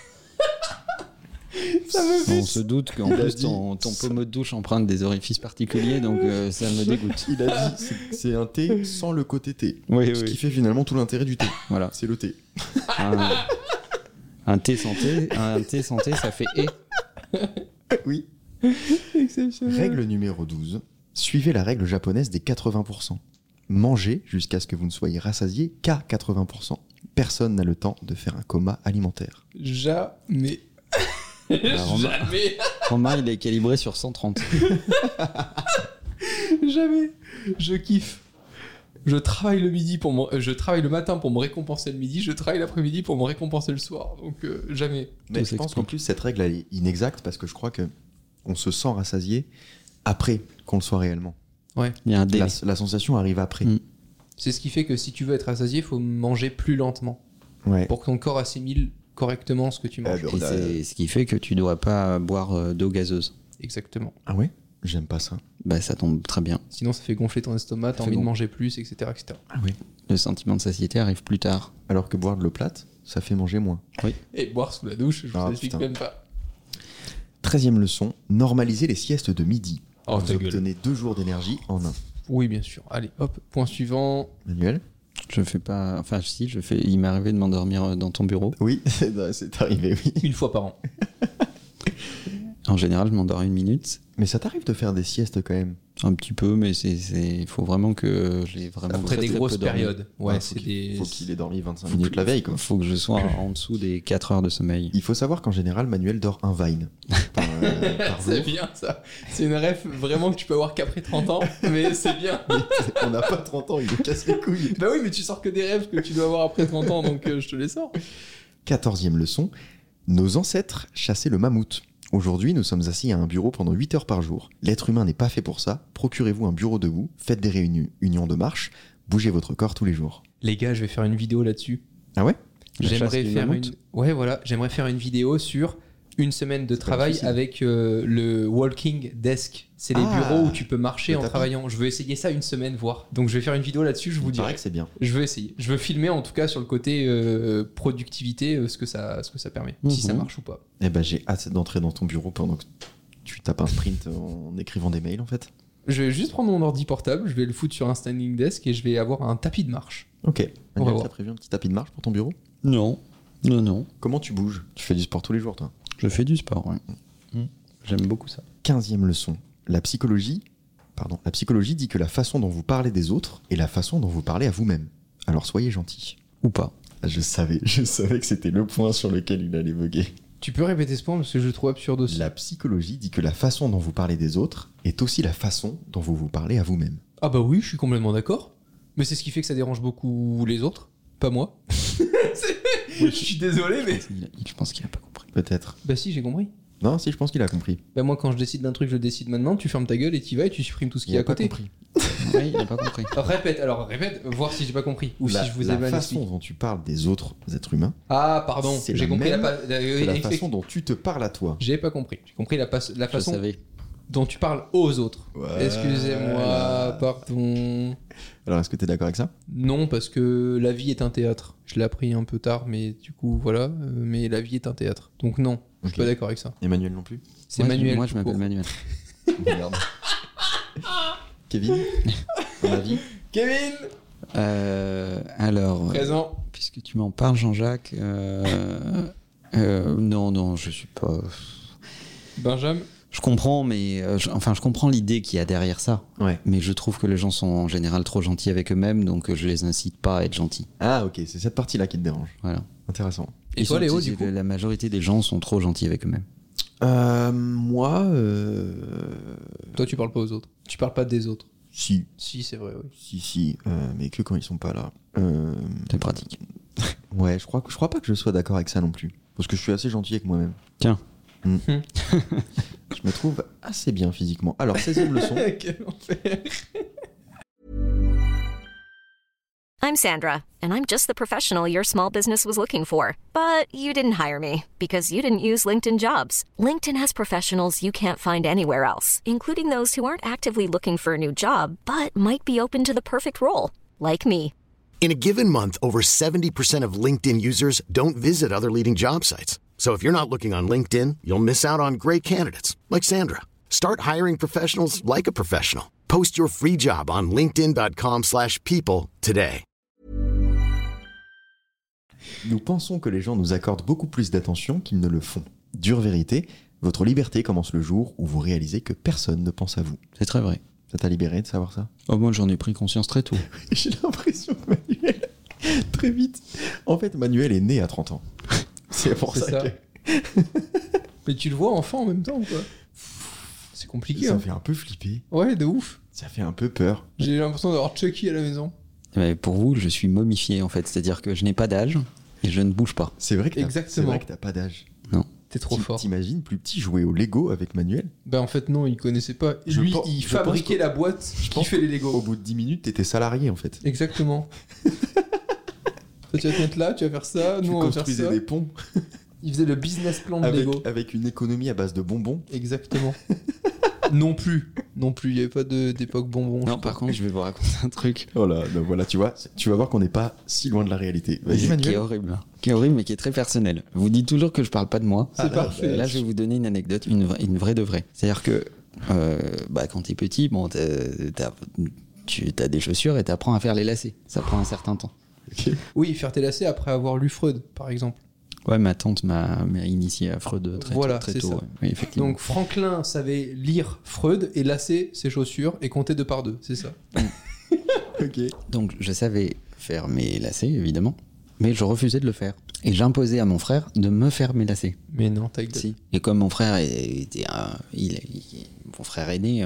On se doute qu'en plus ton pommeau de douche emprunte des orifices particuliers, donc ça me dégoûte. Il a dit c'est un thé sans le côté thé. Oui, Ce qui fait finalement tout l'intérêt du thé. Voilà. C'est le thé. Un thé santé, ça fait et. Oui. Exceptionnel. Règle numéro 12. Suivez la règle japonaise des 80%. Mangez jusqu'à ce que vous ne soyez rassasié qu'à 80%. Personne n'a le temps de faire un coma alimentaire. Jamais. Romain- Jamais. Romain, il est calibré sur 130. Jamais. Je kiffe. Je travaille le midi je travaille le matin pour me récompenser le midi. Je travaille l'après-midi pour me récompenser le soir. Donc jamais. Mais Tout je pense s'explique. qu'en plus cette règle elle est inexacte parce que je crois que on se sent rassasié après qu'on le soit réellement. Il y a un délai. La sensation arrive après. Mm. C'est ce qui fait que si tu veux être rassasié, il faut manger plus lentement Ouais. pour que ton corps assimile correctement ce que tu manges. Et c'est ce qui fait que tu ne dois pas boire d'eau gazeuse. Exactement. Ah ouais? J'aime pas ça. Bah, ça tombe très bien. Sinon, ça fait gonfler ton estomac, t'as Ça fait envie de gon- manger plus, etc., etc. Ah ouais. Le sentiment de satiété arrive plus tard. Alors que boire de l'eau plate, ça fait manger moins. Et boire sous la douche, je vous Ah, explique putain. même pas. 13e leçon, normalisez les siestes de midi. Oh, Vous ta gueule. obtenez 2 jours d'énergie en un. Oui, bien sûr. Allez, hop, point suivant. Manuel? Je fais pas. Enfin, si, je fais. Il m'est arrivé de m'endormir dans ton bureau. Oui, c'est arrivé, oui. Une fois par an. En général, je m'endors 1 minute. Mais ça t'arrive de faire des siestes quand même? Un petit peu, mais il faut vraiment que j'ai vraiment Après très, des très grosses peu dormi. périodes. Ouais, Ouais, c'est des. Faut qu'il ait dormi 25 minutes la veille, quoi. Faut que je sois en dessous des 4 heures de sommeil. Il faut savoir qu'en général, Manuel dort un Vine par C'est jour. bien ça. C'est une ref vraiment que tu peux avoir qu'après 30 ans, mais c'est bien. On n'a pas 30 ans, il nous casse les couilles. Bah oui, mais tu sors que des rêves que tu dois avoir après 30 ans, donc je te les sors. 14e leçon, nos ancêtres chassaient le mammouth. Aujourd'hui, nous sommes assis à un bureau pendant 8 heures par jour. L'être humain n'est pas fait pour ça. Procurez-vous un bureau debout, faites des réunions de marche, bougez votre corps tous les jours. Les gars, je vais faire une vidéo là-dessus. Ah ouais? La chasse J'aimerais du faire mammouth. une. Ouais, voilà. J'aimerais faire une vidéo sur une semaine de travail difficile. avec le walking desk. C'est les Ah, bureaux où tu peux marcher le en tapis. travaillant. Je veux essayer ça une semaine, voir. Donc je vais faire une vidéo là-dessus, je vous Il paraît dirai. que c'est bien. Je veux essayer. Je veux filmer en tout cas sur le côté productivité, ce que ça permet. Si ça Mhm. marche ou pas. Eh ben, j'ai hâte d'entrer dans ton bureau pendant que tu tapes un sprint en écrivant des mails, en fait. Je vais juste prendre mon ordi portable, je vais le foutre sur un standing desk et je vais avoir un tapis de marche. Ok. On va Manuel, voir. t'as prévu un petit tapis de marche pour ton bureau? Non. Non. Comment tu bouges? Tu fais du sport tous les jours, toi? Je fais du sport, ouais. J'aime beaucoup ça. 15e leçon. La psychologie dit que la façon dont vous parlez des autres est la façon dont vous parlez à vous-même. Alors soyez gentil. Ou pas. Je savais que c'était le point sur lequel il allait bugger. Tu peux répéter ce point parce que je le trouve absurde aussi. La psychologie dit que la façon dont vous parlez des autres est aussi la façon dont vous vous parlez à vous-même. Ah bah oui, je suis complètement d'accord. Mais c'est ce qui fait que ça dérange beaucoup les autres, pas moi. Je suis désolé, mais... Je pense qu'il a pas compris. Peut-être. Bah si, j'ai compris. Non, si, je pense qu'il a compris. Bah moi, quand je décide d'un truc, je le décide maintenant, tu fermes ta gueule et t'y vas et tu supprimes tout ce qu'il y a à pas côté. compris. Oui, il a pas compris. Répète, voir si j'ai pas compris. Ou si je vous ai la mal façon expliqué. dont tu parles des autres êtres humains, Ah, pardon, c'est j'ai la compris même oui, c'est la explique. façon dont tu te parles à toi. J'ai pas compris. J'ai compris la Je façon savais. dont tu parles aux autres. Voilà. Excusez-moi, pardon. Alors, est-ce que tu es d'accord avec ça? Non, parce que la vie est un théâtre. Je l'ai appris un peu tard, mais du coup, voilà. Mais la vie est un théâtre. Donc non, je suis Ok. pas d'accord avec ça. Emmanuel non plus? C'est Moi, Manuel. Moi, je tout m'appelle court. Manuel. Merde. Kevin, ton avis? Kevin Alors, Présent. puisque tu m'en parles, Jean-Jacques, non, je suis pas. Benjamin. Je comprends, mais je comprends l'idée qu'il y a derrière ça. Ouais. Mais je trouve que les gens sont en général trop gentils avec eux-mêmes, donc je les incite pas à être gentils. Ah, ok, c'est cette partie-là qui te dérange. Voilà. Intéressant. Et toi, Léo, du coup La majorité des gens sont trop gentils avec eux-mêmes. Moi, Toi, tu parles pas aux autres. Tu parles pas des autres. si, Si, c'est vrai, oui. si, mais que quand ils sont pas là. C'est pratique. Ouais, je crois pas que je sois d'accord avec ça non plus. Parce que je suis assez gentil avec moi-même. Tiens. Je me trouve assez bien physiquement. Alors, 16e leçon. Quel enfer. I'm Sandra, and I'm just the professional your small business was looking for. But you didn't hire me because you didn't use LinkedIn Jobs. LinkedIn has professionals you can't find anywhere else, including those who aren't actively looking for a new job, but might be open to the perfect role, like me. In a given month, over 70% of LinkedIn users don't visit other leading job sites. So if you're not looking on LinkedIn, you'll miss out on great candidates like Sandra. Start hiring professionals like a professional. Post your free job on linkedin.com/people today. Nous pensons que les gens nous accordent beaucoup plus d'attention qu'ils ne le font. Dure vérité, votre liberté commence le jour où vous réalisez que personne ne pense à vous. C'est très vrai. Ça t'a libéré de savoir ça? Oh, moi, j'en ai pris conscience très tôt. J'ai l'impression que Manuel, très vite. En fait, Manuel est né à 30 ans. C'est pour C'est ça, ça. que Mais tu le vois enfant en même temps, quoi. C'est compliqué, ça hein. fait un peu flipper. Ouais, de ouf. Ça fait un peu peur. J'ai l'impression d'avoir Chucky à la maison. Mais pour vous, je suis momifié, en fait. C'est-à-dire que je n'ai pas d'âge et je ne bouge pas. C'est vrai que Exactement. t'as pas d'âge. T'es trop fort. T'imagines plus petit jouer au Lego avec Manuel? Bah en fait non, il connaissait pas. Je Lui, pense- il je fabriquait pense que- la boîte qui pense fait les Au Lego. bout de 10 minutes, t'étais salarié en fait. Exactement. Toi, tu vas te mettre là, tu vas faire ça, Tu nous on va faire construisais ça. des ponts Il faisait le business plan de Lego. avec une économie à base de bonbons. Exactement. Non plus, il y avait pas d'époque bonbon. Non, par contre, je vais vous raconter un truc Oh là, donc voilà, tu vois, tu vas voir qu'on n'est pas si loin de la réalité. Vas-y qui est Manuel. horrible. Qui est horrible, mais qui est très personnel. Vous dites toujours que je parle pas de moi. C'est parfait. Là, je vais vous donner une anecdote, une vraie de vraie. C'est-à-dire que quand t'es petit, bon, tu as des chaussures et t'apprends à faire les lacets. Ça prend un certain temps. Oui, faire tes lacets après avoir lu Freud, par exemple. Ouais, ma tante m'a initié à Freud très Voilà, très c'est tôt. ça. Ouais. Oui, effectivement. Donc Franklin savait lire Freud et lasser ses chaussures et compter 2 par 2, c'est ça. Ok. Donc, je savais faire mes lacets, évidemment, mais je refusais de le faire. Et j'imposais à mon frère de me faire mes lacets. Mais non, t'as Si. Et comme mon frère était mon frère aîné,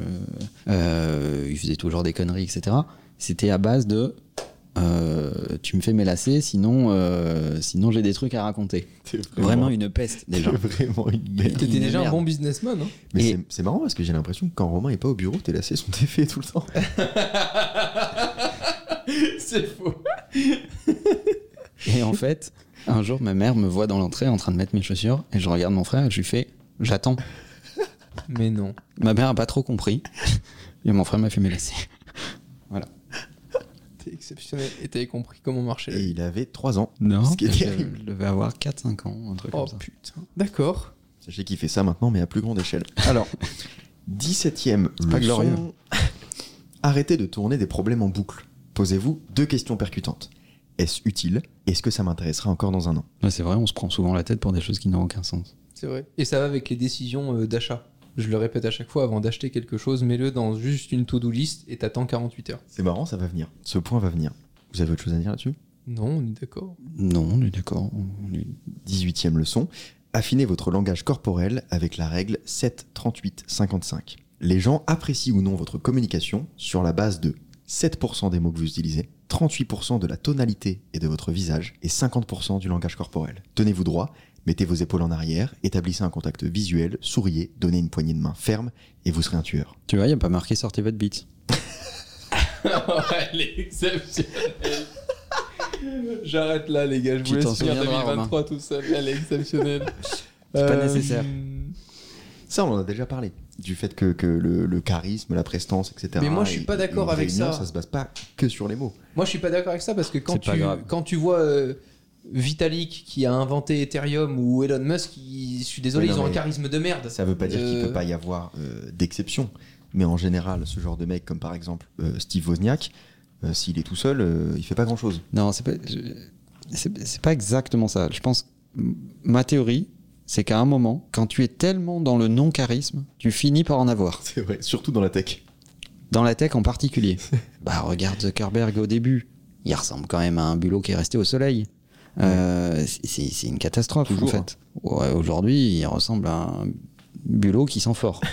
il faisait toujours des conneries, etc. C'était à base de tu me fais mes lacets, sinon j'ai des trucs à raconter. T'es Vraiment une peste déjà. t'es vraiment une merde. T'étais Une déjà un merde. bon businessman, hein. Mais Et- c'est marrant parce que j'ai l'impression que quand Romain est pas au bureau, tes lacets sont défaits tout le temps. C'est faux. Et en fait, un jour, ma mère me voit dans l'entrée en train de mettre mes chaussures et je regarde mon frère et je lui fais j'attends. Mais non. Ma mère a pas trop compris et mon frère m'a fait mes lacets. Voilà. T'es exceptionnel. Et t'avais compris comment marchait la Et vie. il avait 3 ans. Non, Ce qui est je terrible. devais avoir 4-5 ans, un truc Oh comme ça. putain. D'accord. Sachez qu'il fait ça maintenant, mais à plus grande échelle. Alors, 17e pas leçon. glorieux. Arrêtez de tourner des problèmes en boucle. Posez-vous 2 questions percutantes. Est-ce utile? Est-ce que ça m'intéressera encore dans un an? Ouais, c'est vrai, on se prend souvent la tête pour des choses qui n'ont aucun sens. C'est vrai. Et ça va avec les décisions d'achat. Je le répète à chaque fois, avant d'acheter quelque chose, mets-le dans juste une to-do list et t'attends 48 heures. C'est marrant, ça va venir. Ce point va venir. Vous avez autre chose à dire là-dessus? Non, on est d'accord. Non, on est d'accord. 18e leçon. Affinez votre langage corporel avec la règle 7-38-55. Les gens apprécient ou non votre communication sur la base de 7% des mots que vous utilisez, 38% de la tonalité et de votre visage et 50% du langage corporel. Tenez-vous droit, mettez vos épaules en arrière, établissez un contact visuel, souriez, donnez une poignée de main ferme et vous serez un tueur. Tu vois, il n'y a pas marqué sortez votre bite. Elle est exceptionnelle. J'arrête là, les gars. Je Tu vous t'en laisse finir souviendras, 2023 tout seul. Elle est exceptionnelle. C'est pas nécessaire. Ça, on en a déjà parlé. Du fait que le charisme, la prestance, etc. Mais moi, je suis pas d'accord une avec réunion, ça. Ça se base pas que sur les mots. Moi, je suis pas d'accord avec ça parce que C'est pas grave. quand tu vois Vitalik qui a inventé Ethereum ou Elon Musk, je suis désolé, Ouais, non, ils ont un mais charisme de merde. Ça veut pas dire qu'il peut pas y avoir d'exception. Mais en général, ce genre de mec, comme par exemple Steve Wozniak, s'il est tout seul, il fait pas grand-chose. Non, c'est pas exactement ça. Je pense, ma théorie, c'est qu'à un moment, quand tu es tellement dans le non-charisme, tu finis par en avoir. C'est vrai, surtout dans la tech. Dans la tech en particulier. Regarde Zuckerberg au début. Il ressemble quand même à un bulot qui est resté au soleil. C'est une catastrophe, toujours, en fait. Ouais, aujourd'hui, il ressemble à un bulot qui sent fort.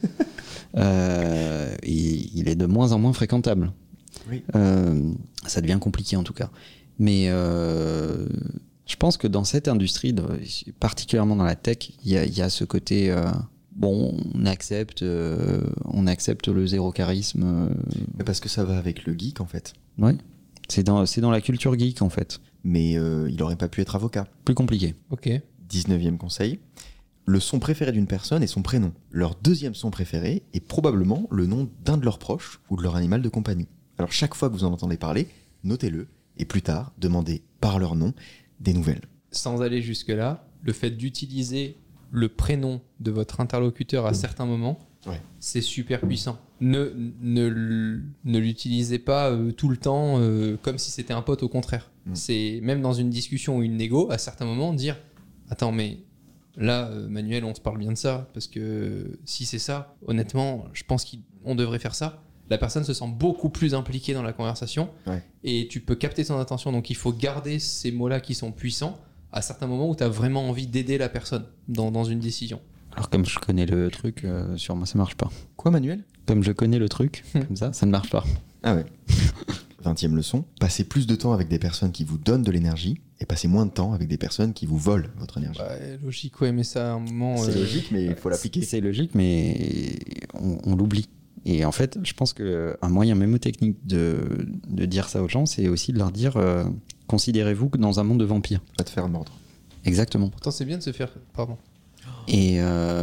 Il est de moins en moins fréquentable. Oui. Ça devient compliqué, en tout cas. Mais je pense que dans cette industrie, particulièrement dans la tech, il y a ce côté... on accepte le zéro charisme. Mais parce que ça va avec le geek, en fait. Ouais. C'est dans la culture geek, en fait. Mais il aurait pas pu être avocat. Plus compliqué. Ok. 19e conseil. Le son préféré d'une personne est son prénom. Leur deuxième son préféré est probablement le nom d'un de leurs proches ou de leur animal de compagnie. Alors chaque fois que vous en entendez parler, notez-le et plus tard, demandez par leur nom des nouvelles. Sans aller jusque-là, le fait d'utiliser le prénom de votre interlocuteur à certains moments, c'est super puissant. Ne l'utilisez pas tout le temps comme si c'était un pote, au contraire. C'est même dans une discussion ou une négo, à certains moments, dire « Attends, mais là, Manuel, on se parle bien de ça, parce que si c'est ça, honnêtement, je pense qu'on devrait faire ça. » La personne se sent beaucoup plus impliquée dans la conversation et tu peux capter son attention. Donc il faut garder ces mots-là qui sont puissants à certains moments où tu as vraiment envie d'aider la personne dans une décision. Alors comme je connais le truc, sur moi ça marche pas. Quoi, Manuel ? Comme je connais le truc, comme ça ne marche pas. Ah ouais. 20e leçon. Passez plus de temps avec des personnes qui vous donnent de l'énergie et passez moins de temps avec des personnes qui vous volent votre énergie. Logique, ouais, mais ça à un moment... C'est logique, mais il faut l'appliquer. C'est logique, mais on l'oublie. Et en fait, je pense qu'un moyen mémotechnique de dire ça aux gens, c'est aussi de leur dire considérez-vous que dans un monde de vampires. Pas te faire mordre. Exactement. Pourtant, c'est bien de se faire... Pardon. Et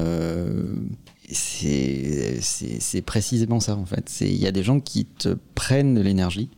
c'est précisément ça, en fait. Il y a des gens qui te prennent de l'énergie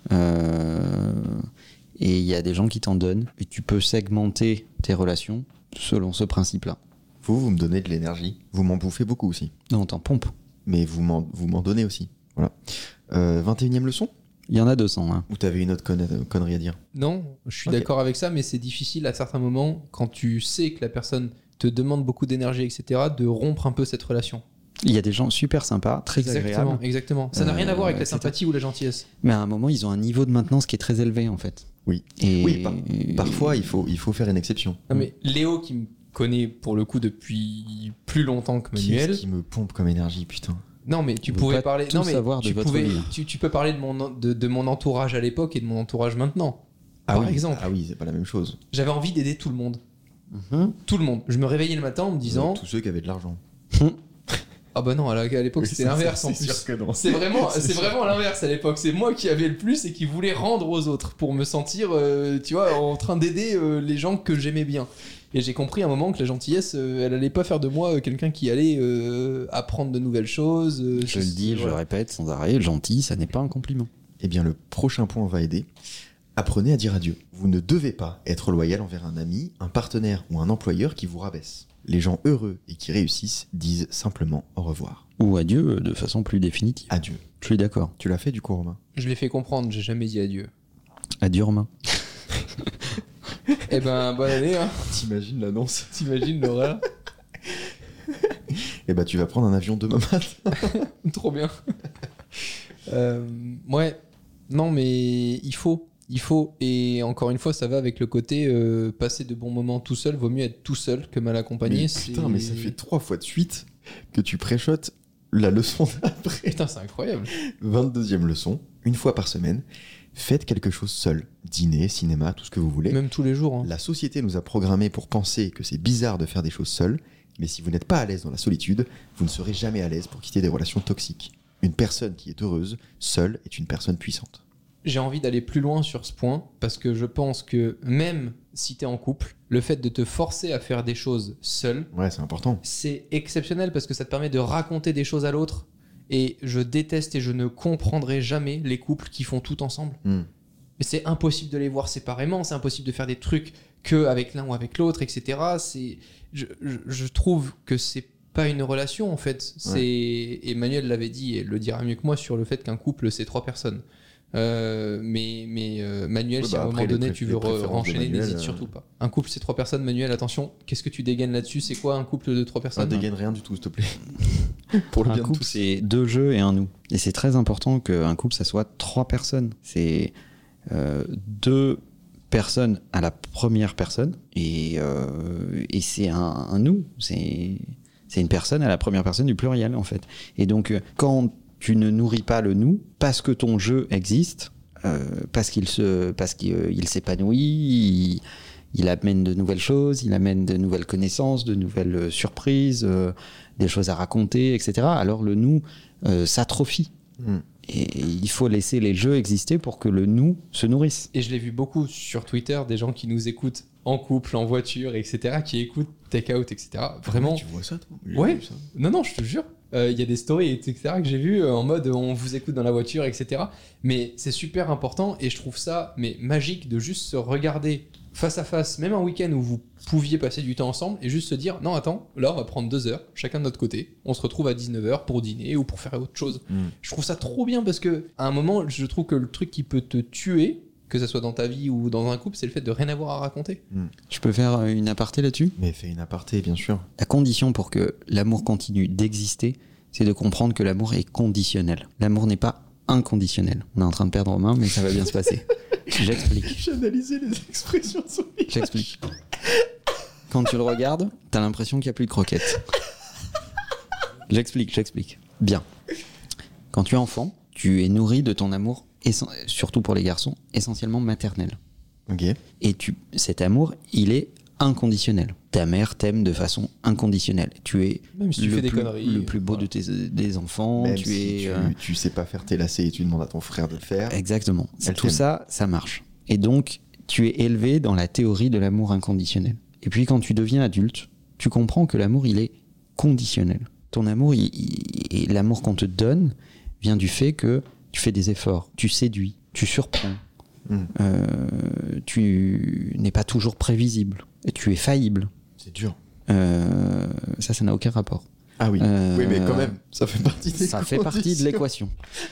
et il y a des gens qui t'en donnent. Et tu peux segmenter tes relations selon ce principe-là. Vous me donnez de l'énergie. Vous m'en bouffez beaucoup aussi. Non, t'en pompes. Mais vous m'en donnez aussi. Voilà. 21e leçon ? Il y en a 200. Hein. Ou t'avais une autre connerie à dire ? Non, je suis d'accord avec ça, mais c'est difficile à certains moments, quand tu sais que la personne te demande beaucoup d'énergie, etc., de rompre un peu cette relation. Il y a des gens super sympas, très agréables. Exactement. Ça n'a rien à voir avec la sympathie ou la gentillesse. Mais à un moment, ils ont un niveau de maintenance qui est très élevé, en fait. Oui. Parfois, il faut faire une exception. Non, mais Léo, qui me connaît pour le coup depuis plus longtemps que Manuel... Qui me pompe comme énergie, putain. Non, mais tu pouvais parler... Non, mais tu peux parler de mon entourage à l'époque et de mon entourage maintenant. Par exemple. Ah oui, c'est pas la même chose. J'avais envie d'aider tout le monde. Tout le monde. Je me réveillais le matin en me disant... Tous ceux qui avaient de l'argent. Ah bah non, à l'époque c'était l'inverse en plus. C'est vraiment l'inverse à l'époque. C'est moi qui avais le plus et qui voulais rendre aux autres pour me sentir, tu vois, en train d'aider les gens que j'aimais bien. Et j'ai compris à un moment que la gentillesse, elle allait pas faire de moi quelqu'un qui allait apprendre de nouvelles choses. Je le dis, je le répète sans arrêt, gentil, ça n'est pas un compliment. Eh bien, le prochain point va aider. Apprenez à dire adieu. Vous ne devez pas être loyal envers un ami, un partenaire ou un employeur qui vous rabaisse. Les gens heureux et qui réussissent disent simplement au revoir. Ou adieu de façon plus définitive. Adieu. Je suis d'accord. Tu l'as fait du coup, Romain ? Je l'ai fait comprendre, j'ai jamais dit adieu. Adieu, Romain. Eh ben, bonne année, hein. T'imagines l'annonce ? T'imagines l'horreur ? Eh ben, tu vas prendre un avion demain matin. Trop bien. Ouais. Non, mais il faut. Et encore une fois, ça va avec le côté passer de bons moments tout seul. Vaut mieux être tout seul que mal accompagné. Putain, mais ça fait 3 fois de suite que tu préchotes la leçon d'après. Putain, c'est incroyable. 22e leçon. Une fois par semaine, faites quelque chose seul. Dîner, cinéma, tout ce que vous voulez. Même tous les jours. Hein. La société nous a programmés pour penser que c'est bizarre de faire des choses seuls. Mais si vous n'êtes pas à l'aise dans la solitude, vous ne serez jamais à l'aise pour quitter des relations toxiques. Une personne qui est heureuse, seule, est une personne puissante. J'ai envie d'aller plus loin sur ce point parce que je pense que même si t'es en couple, le fait de te forcer à faire des choses seul, c'est important. C'est exceptionnel parce que ça te permet de raconter des choses à l'autre. Et je déteste et je ne comprendrai jamais les couples qui font tout ensemble. Mais c'est impossible de les voir séparément, c'est impossible de faire des trucs qu'avec l'un ou avec l'autre, etc. Je trouve que c'est pas une relation en fait. Emmanuel l'avait dit et le dira mieux que moi sur le fait qu'un couple c'est 3 personnes. Manuel, si à un moment donné tu veux enchaîner, n'hésite surtout pas. Un couple c'est 3 personnes, Manuel, attention, qu'est-ce que tu dégaines là-dessus? C'est quoi un couple de 3 personnes? Dégaine rien du tout, s'il te plaît. Pour le Un bien de couple, tous. c'est 2 jeux et un nous. Et c'est très important qu'un couple, ça soit 3 personnes. C'est 2 personnes à la première personne et c'est un nous. C'est une personne à la première personne du pluriel, en fait. Et donc, quand tu ne nourris pas le nous, parce que ton jeu existe, parce qu'il s'épanouit, il amène de nouvelles choses, il amène de nouvelles connaissances, de nouvelles surprises, des choses à raconter, etc. Alors le nous s'atrophie. Et il faut laisser les jeux exister pour que le nous se nourrisse. Et je l'ai vu beaucoup sur Twitter, des gens qui nous écoutent en couple, en voiture, etc., qui écoutent Take Out, etc. Vraiment. Tu vois ça, toi? Ouais. Non, je te jure. Il y a des stories, etc., que j'ai vues en mode on vous écoute dans la voiture, etc. Mais c'est super important et je trouve ça magique de juste se regarder face à face, même un week-end où vous pouviez passer du temps ensemble et juste se dire non, attends, là on va prendre 2 heures, chacun de notre côté, on se retrouve à 19h pour dîner ou pour faire autre chose. Je trouve ça trop bien parce que à un moment, je trouve que le truc qui peut te tuer, que ça soit dans ta vie ou dans un couple, c'est le fait de rien avoir à raconter. Je peux faire une aparté là-dessus? Mais fais une aparté, bien sûr. La condition pour que l'amour continue d'exister, c'est de comprendre que l'amour est conditionnel. L'amour n'est pas inconditionnel. On est en train de perdre Romain, mais ça va bien se passer. J'explique. J'ai analysé les expressions sur lui. J'explique. Quand tu le regardes, t'as l'impression qu'il n'y a plus de croquettes. J'explique. Bien. Quand tu es enfant, tu es nourri de ton amour, surtout pour les garçons, essentiellement maternel. Ok. Et cet amour, il est inconditionnel. Ta mère t'aime de façon inconditionnelle. Tu es même si tu fais des conneries, le plus beau de des enfants. Même tu si tu sais pas faire tes lacets et tu demandes à ton frère de le faire. Exactement. Elle Tout t'aime. ça marche. Et donc, tu es élevé dans la théorie de l'amour inconditionnel. Et puis, quand tu deviens adulte, tu comprends que l'amour, il est conditionnel. Ton amour, et l'amour qu'on te donne vient du fait que tu fais des efforts, tu séduis, tu surprends. Tu n'es pas toujours prévisible. Et tu es faillible. C'est dur. Ça n'a aucun rapport. Ah oui. Oui, mais quand même, ça fait partie des Ça fait partie de l'équation.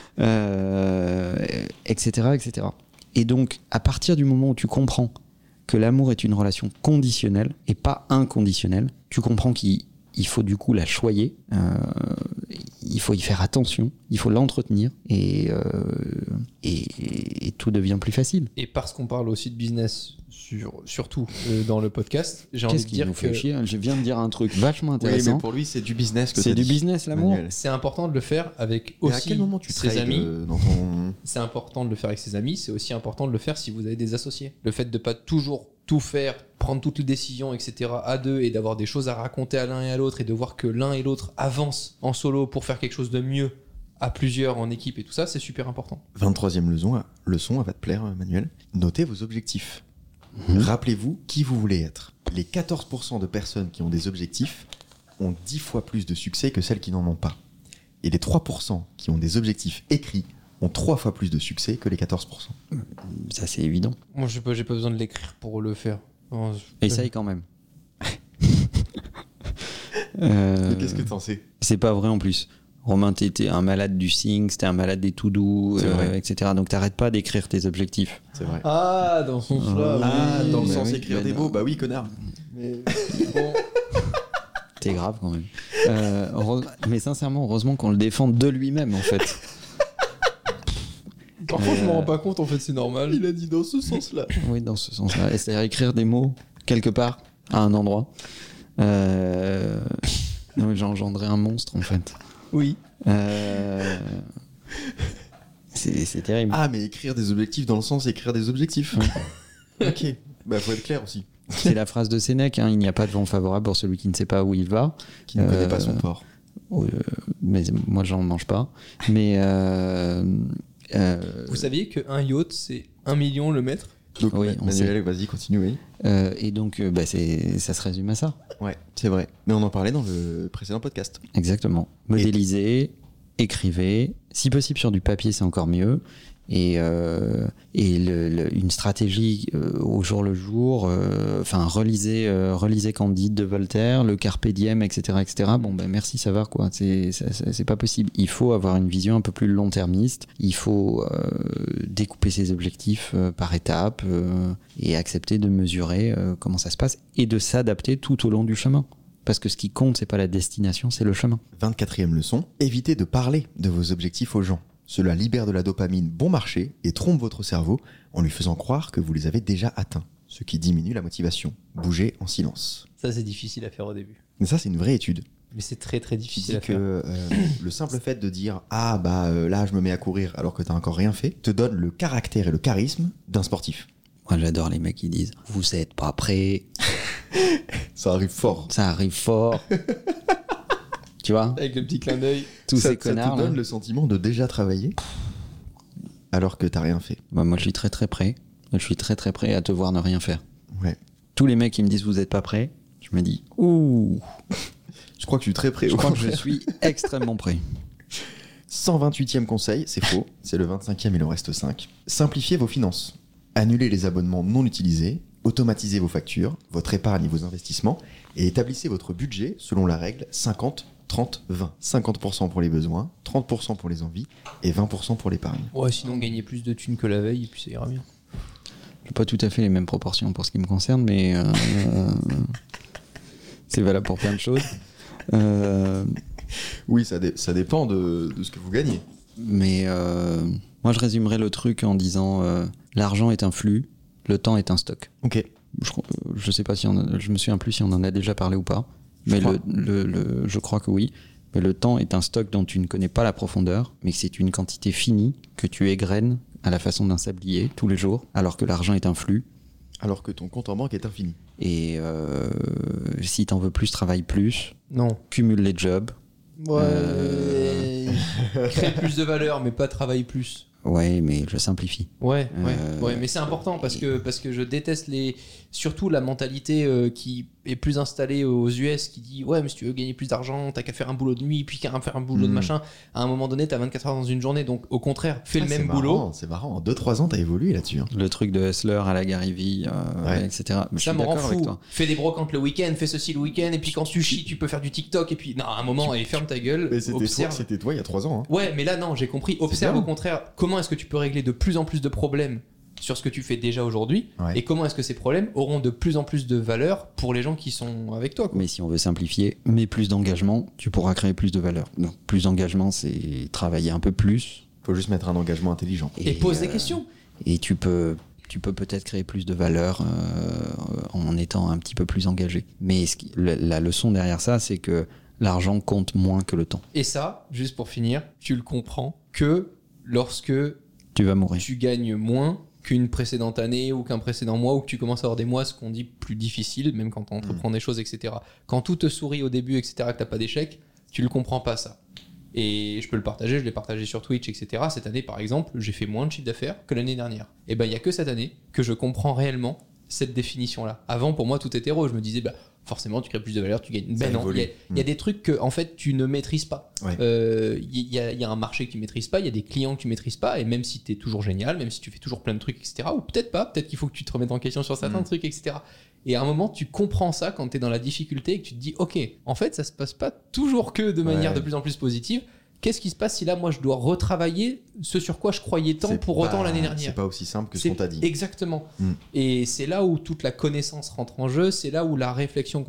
Etc. Et donc, à partir du moment où tu comprends que l'amour est une relation conditionnelle et pas inconditionnelle, tu comprends qu'il faut du coup la choyer, il faut y faire attention, il faut l'entretenir et tout devient plus facile. Et parce qu'on parle aussi de business, surtout dans le podcast, j'ai envie Qu'est-ce de qui dire nous fait que chier? Je viens de dire un truc vachement Oui, intéressant. mais pour lui, c'est du business que C'est t'as du dit, business, l'amour. Manuel. c'est important de le faire avec Mais aussi à quel moment tu ses trades amis. dans ton... C'est important de le faire avec ses amis, c'est aussi important de le faire si vous avez des associés. Le fait de pas toujours tout faire, prendre toutes les décisions, etc. à 2 et d'avoir des choses à raconter à l'un et à l'autre et de voir que l'un et l'autre avancent en solo pour faire quelque chose de mieux à plusieurs en équipe et tout ça, c'est super important. 23e leçon, elle va te plaire, Manuel. Notez vos objectifs. Rappelez-vous qui vous voulez être. Les 14% de personnes qui ont des objectifs ont 10 fois plus de succès que celles qui n'en ont pas. Et les 3% qui ont des objectifs écrits ont 3 fois plus de succès que les 14%. Ça, c'est évident. Moi, j'ai pas besoin de l'écrire pour le faire. Non, Essaye quand même. Qu'est-ce que t'en sais? C'est pas vrai en plus. Romain, t'étais un malade du Things, t'es un malade des to-do, C'est vrai. etc. Donc t'arrêtes pas d'écrire tes objectifs. C'est vrai. Ah, dans ce sens-là. Ah, oui. dans le bah sens oui, écrire bah des non. mots, bah oui, connard. Mais bon. T'es grave quand même. Mais sincèrement, heureusement qu'on le défend de lui-même en fait. Parfois, je me rends pas compte, en fait, c'est normal. Il a dit dans ce sens-là. Oui, dans ce sens-là. C'est-à-dire écrire des mots quelque part, à un endroit. Non, j'ai engendré un monstre en fait. Oui. C'est terrible. Ah, mais écrire des objectifs dans le sens écrire des objectifs. Ok. Bah, faut être clair aussi. C'est la phrase de Sénèque, hein, il n'y a pas de vent favorable pour celui qui ne sait pas où il va. Qui ne connaît pas son port. Mais moi, j'en mange pas. Mais Vous saviez qu'un yacht, c'est 1 million le mètre? Donc, oui, on Manuel, vas-y, continue, oui. et donc, ça se résume à ça. Ouais, c'est vrai. Mais on en parlait dans le précédent podcast. Exactement. Modéliser, écrivez. Si possible sur du papier, c'est encore mieux. Et une stratégie au jour le jour, relisez Candide de Voltaire, le Carpe Diem, etc. Bon, ben merci, ça va, quoi. C'est pas possible. Il faut avoir une vision un peu plus long-termiste. Il faut découper ses objectifs par étapes et accepter de mesurer comment ça se passe et de s'adapter tout au long du chemin. Parce que ce qui compte, c'est pas la destination, c'est le chemin. 24e leçon, évitez de parler de vos objectifs aux gens. Cela libère de la dopamine bon marché et trompe votre cerveau en lui faisant croire que vous les avez déjà atteints, ce qui diminue la motivation. Bougez en silence. Ça, c'est difficile à faire au début. Mais ça, c'est une vraie étude. Mais c'est très très Qui difficile dit à faire. que le simple fait de dire « Ah, là, je me mets à courir alors que t'as encore rien fait », te donne le caractère et le charisme d'un sportif. Moi, j'adore les mecs qui disent « Vous êtes pas prêts ». Ça arrive fort. Ça arrive fort. Tu vois, Avec le petit clin d'œil. tous ça, ces connards ça te donne là. le sentiment de déjà travailler alors que t'as rien fait. Bah, moi, je suis très très prêt. Je suis très très prêt à te voir ne rien faire. Ouais. Tous les mecs qui me disent vous êtes pas prêts, je me dis ouh. Je crois que je suis très prêt. Je crois que je suis extrêmement prêt. 128e conseil, c'est faux. C'est le 25e, il en reste 5. Simplifiez vos finances. Annulez les abonnements non utilisés. Automatisez vos factures, votre épargne et vos investissements. Et établissez votre budget selon la règle 50, 30, 20. 50% pour les besoins, 30% pour les envies et 20% pour l'épargne. Ouais, sinon gagner plus de thunes que la veille et puis ça ira bien. J'ai pas tout à fait les mêmes proportions pour ce qui me concerne, mais c'est valable pour plein de choses. Oui, ça dépend de ce que vous gagnez. Mais moi, je résumerais le truc en disant l'argent est un flux, le temps est un stock. Ok. Je sais pas si je me souviens plus si on en a déjà parlé ou pas, mais je crois que oui. Mais le temps est un stock dont tu ne connais pas la profondeur, mais c'est une quantité finie que tu égrènes à la façon d'un sablier tous les jours, alors que l'argent est un flux. Alors que ton compte en banque est infini. Et si t'en veux plus, travaille plus, Non. cumule les jobs. Ouais. Créer plus de valeur, mais pas travailler plus. Ouais, mais je simplifie. Ouais, mais c'est important parce que je déteste surtout la mentalité qui est plus installée aux US qui dit ouais, mais si tu veux gagner plus d'argent, t'as qu'à faire un boulot de nuit, puis qu'à faire un boulot de machin. À un moment donné, t'as 24 heures dans une journée, donc au contraire, fais le même boulot. C'est marrant, en 2-3 ans, t'as évolué là-dessus. Hein. Le truc de hustler à la Gary Vee, etc. Mais Ça je me suis rend d'accord avec fou. toi. Fais des brocantes le week-end, fais ceci le week-end, et puis quand tu chies, tu peux faire du TikTok, et puis non, à un moment, et ferme ta gueule, Mais observe. c'était toi il y a 3 ans. Hein. Ouais, mais là, non, j'ai compris. Observe bien. au contraire comment est-ce que tu peux régler de plus en plus de problèmes sur ce que tu fais déjà aujourd'hui, Ouais. et comment est-ce que ces problèmes auront de plus en plus de valeur pour les gens qui sont avec toi, quoi. Mais si on veut simplifier, mais plus d'engagement, tu pourras créer plus de valeur. Donc plus d'engagement, c'est travailler un peu plus. Faut juste mettre un engagement intelligent. Et pose des questions. Et tu peux peut-être créer plus de valeur en étant un petit peu plus engagé. Mais la leçon derrière ça, c'est que l'argent compte moins que le temps. Et ça, juste pour finir, tu le comprends que lorsque Tu vas mourir. tu gagnes moins qu'une précédente année ou qu'un précédent mois, ou que tu commences à avoir des mois, ce qu'on dit plus difficile, même quand tu entreprends des choses, etc. Quand tout te sourit au début, etc., que t'as pas d'échec, tu le comprends pas, ça. Et je peux le partager, je l'ai partagé sur Twitch, etc. Cette année, par exemple, j'ai fait moins de chiffre d'affaires que l'année dernière. Et ben, il y a que cette année que je comprends réellement cette définition-là. Avant, pour moi, tout était rose. Je me disais, forcément, tu crées plus de valeur, tu gagnes. Ben non, évolue. il y a des trucs que, en fait, tu ne maîtrises pas. Ouais. Il y a un marché que tu maîtrises pas, il y a des clients que tu maîtrises pas, et même si tu es toujours génial, même si tu fais toujours plein de trucs, etc., ou peut-être pas, peut-être qu'il faut que tu te remettes en question sur certains trucs, etc. Et à un moment, tu comprends ça quand tu es dans la difficulté et que tu te dis, ok, en fait, ça se passe pas toujours que de manière de plus en plus positive. Qu'est-ce qui se passe si là, moi, je dois retravailler ce sur quoi je croyais tant pour autant l'année dernière? C'est pas aussi simple que ce qu'on t'a dit. Exactement. Et c'est là où toute la connaissance rentre en jeu, c'est là où la réflexion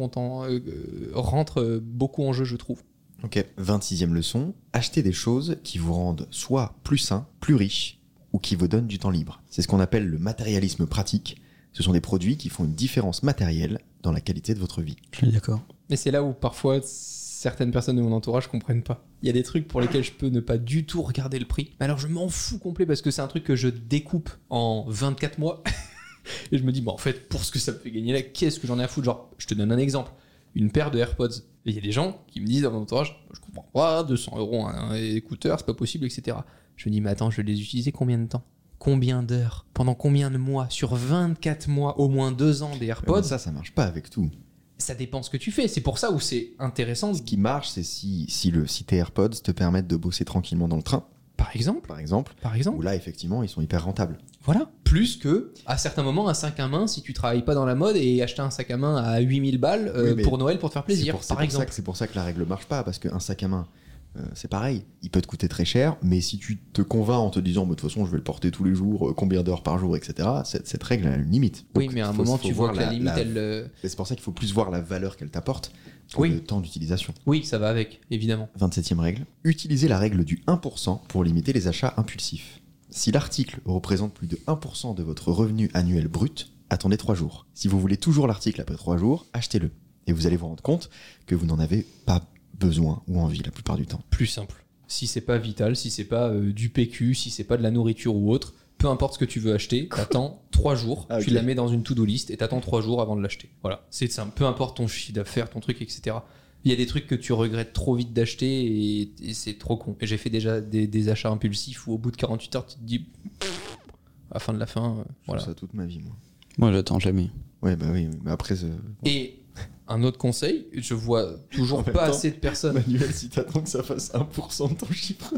rentre beaucoup en jeu, je trouve. Ok. 26e leçon. Achetez des choses qui vous rendent soit plus sain, plus riche, ou qui vous donnent du temps libre. C'est ce qu'on appelle le matérialisme pratique. Ce sont des produits qui font une différence matérielle dans la qualité de votre vie. Je suis d'accord. Mais c'est là où parfois certaines personnes de mon entourage comprennent pas. Il y a des trucs pour lesquels je peux ne pas du tout regarder le prix. Mais alors je m'en fous complet parce que c'est un truc que je découpe en 24 mois. Et je me dis, en fait, pour ce que ça me fait gagner là, qu'est-ce que j'en ai à foutre? Genre, je te donne un exemple. Une paire de AirPods. Et il y a des gens qui me disent dans mon entourage, je comprends pas, 200 € un écouteur, c'est pas possible, etc. Je me dis, mais attends, je vais les utiliser combien de temps? Combien d'heures? Pendant combien de mois? Sur 24 mois, au moins 2 ans des AirPods? Ça marche pas avec tout. Ça dépend ce que tu fais. C'est pour ça où c'est intéressant. Ce qui marche, c'est si tes AirPods te permettent de bosser tranquillement dans le train, Par exemple. où là, effectivement, ils sont hyper rentables. Voilà. Plus que, à certains moments, un sac à main, si tu travailles pas dans la mode et acheter un sac à main à 8000 balles Oui, mais pour Noël pour te faire plaisir, par exemple. C'est pour ça que la règle marche pas, parce qu'un sac à main, c'est pareil. Il peut te coûter très cher, mais si tu te convaincs en te disant, de toute façon, je vais le porter tous les jours, combien d'heures par jour, etc., cette règle a une limite. Oui, Donc, mais à un faut moment, tu vois voir que la limite, elle. Et c'est pour ça qu'il faut plus voir la valeur qu'elle t'apporte que Oui. le temps d'utilisation. Oui, ça va avec, évidemment. 27e règle. Utilisez la règle du 1% pour limiter les achats impulsifs. Si l'article représente plus de 1% de votre revenu annuel brut, attendez 3 jours. Si vous voulez toujours l'article après 3 jours, achetez-le. Et vous allez vous rendre compte que vous n'en avez pas besoin ou envie la plupart du temps. Plus simple. Si c'est pas vital, si c'est pas du PQ, si c'est pas de la nourriture ou autre, peu importe ce que tu veux acheter, t'attends 3 jours, Ah, ok. tu la mets dans une to-do list et t'attends 3 jours avant de l'acheter. Voilà, c'est simple. Peu importe ton chiffre d'affaires, ton truc, etc. Il y a des trucs que tu regrettes trop vite d'acheter et c'est trop con. Et j'ai fait déjà des achats impulsifs où au bout de 48 heures, tu te dis, à la fin de la fin, Je voilà. fais ça toute ma vie, moi. Moi, j'attends jamais. Ouais, bah oui, mais après... Et un autre conseil, je vois toujours En même pas temps, assez de personnes. Manuel, si t'attends que ça fasse 1% de ton chiffre...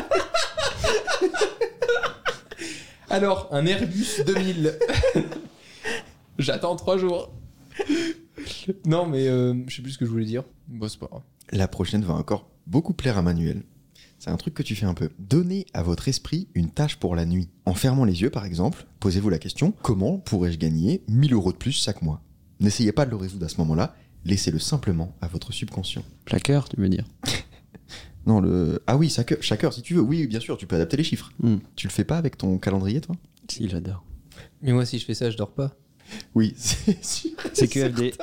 Alors, un Airbus 2000. J'attends 3 jours. Non, mais je sais plus ce que je voulais dire. Bon, c'est pas grave. La prochaine va encore beaucoup plaire à Manuel. C'est un truc que tu fais un peu. Donnez à votre esprit une tâche pour la nuit. En fermant les yeux, par exemple, posez-vous la question, comment pourrais-je gagner 1000 € de plus chaque mois ? N'essayez pas de le résoudre à ce moment-là, laissez-le simplement à votre subconscient. Chaque heure, tu veux dire? Non, Ah oui, chaque heure, si tu veux. Oui, bien sûr, tu peux adapter les chiffres. Tu le fais pas avec ton calendrier, toi ? Si, j'adore. Mais moi, si je fais ça, je dors pas. Oui, c'est sûr. C'est QFD.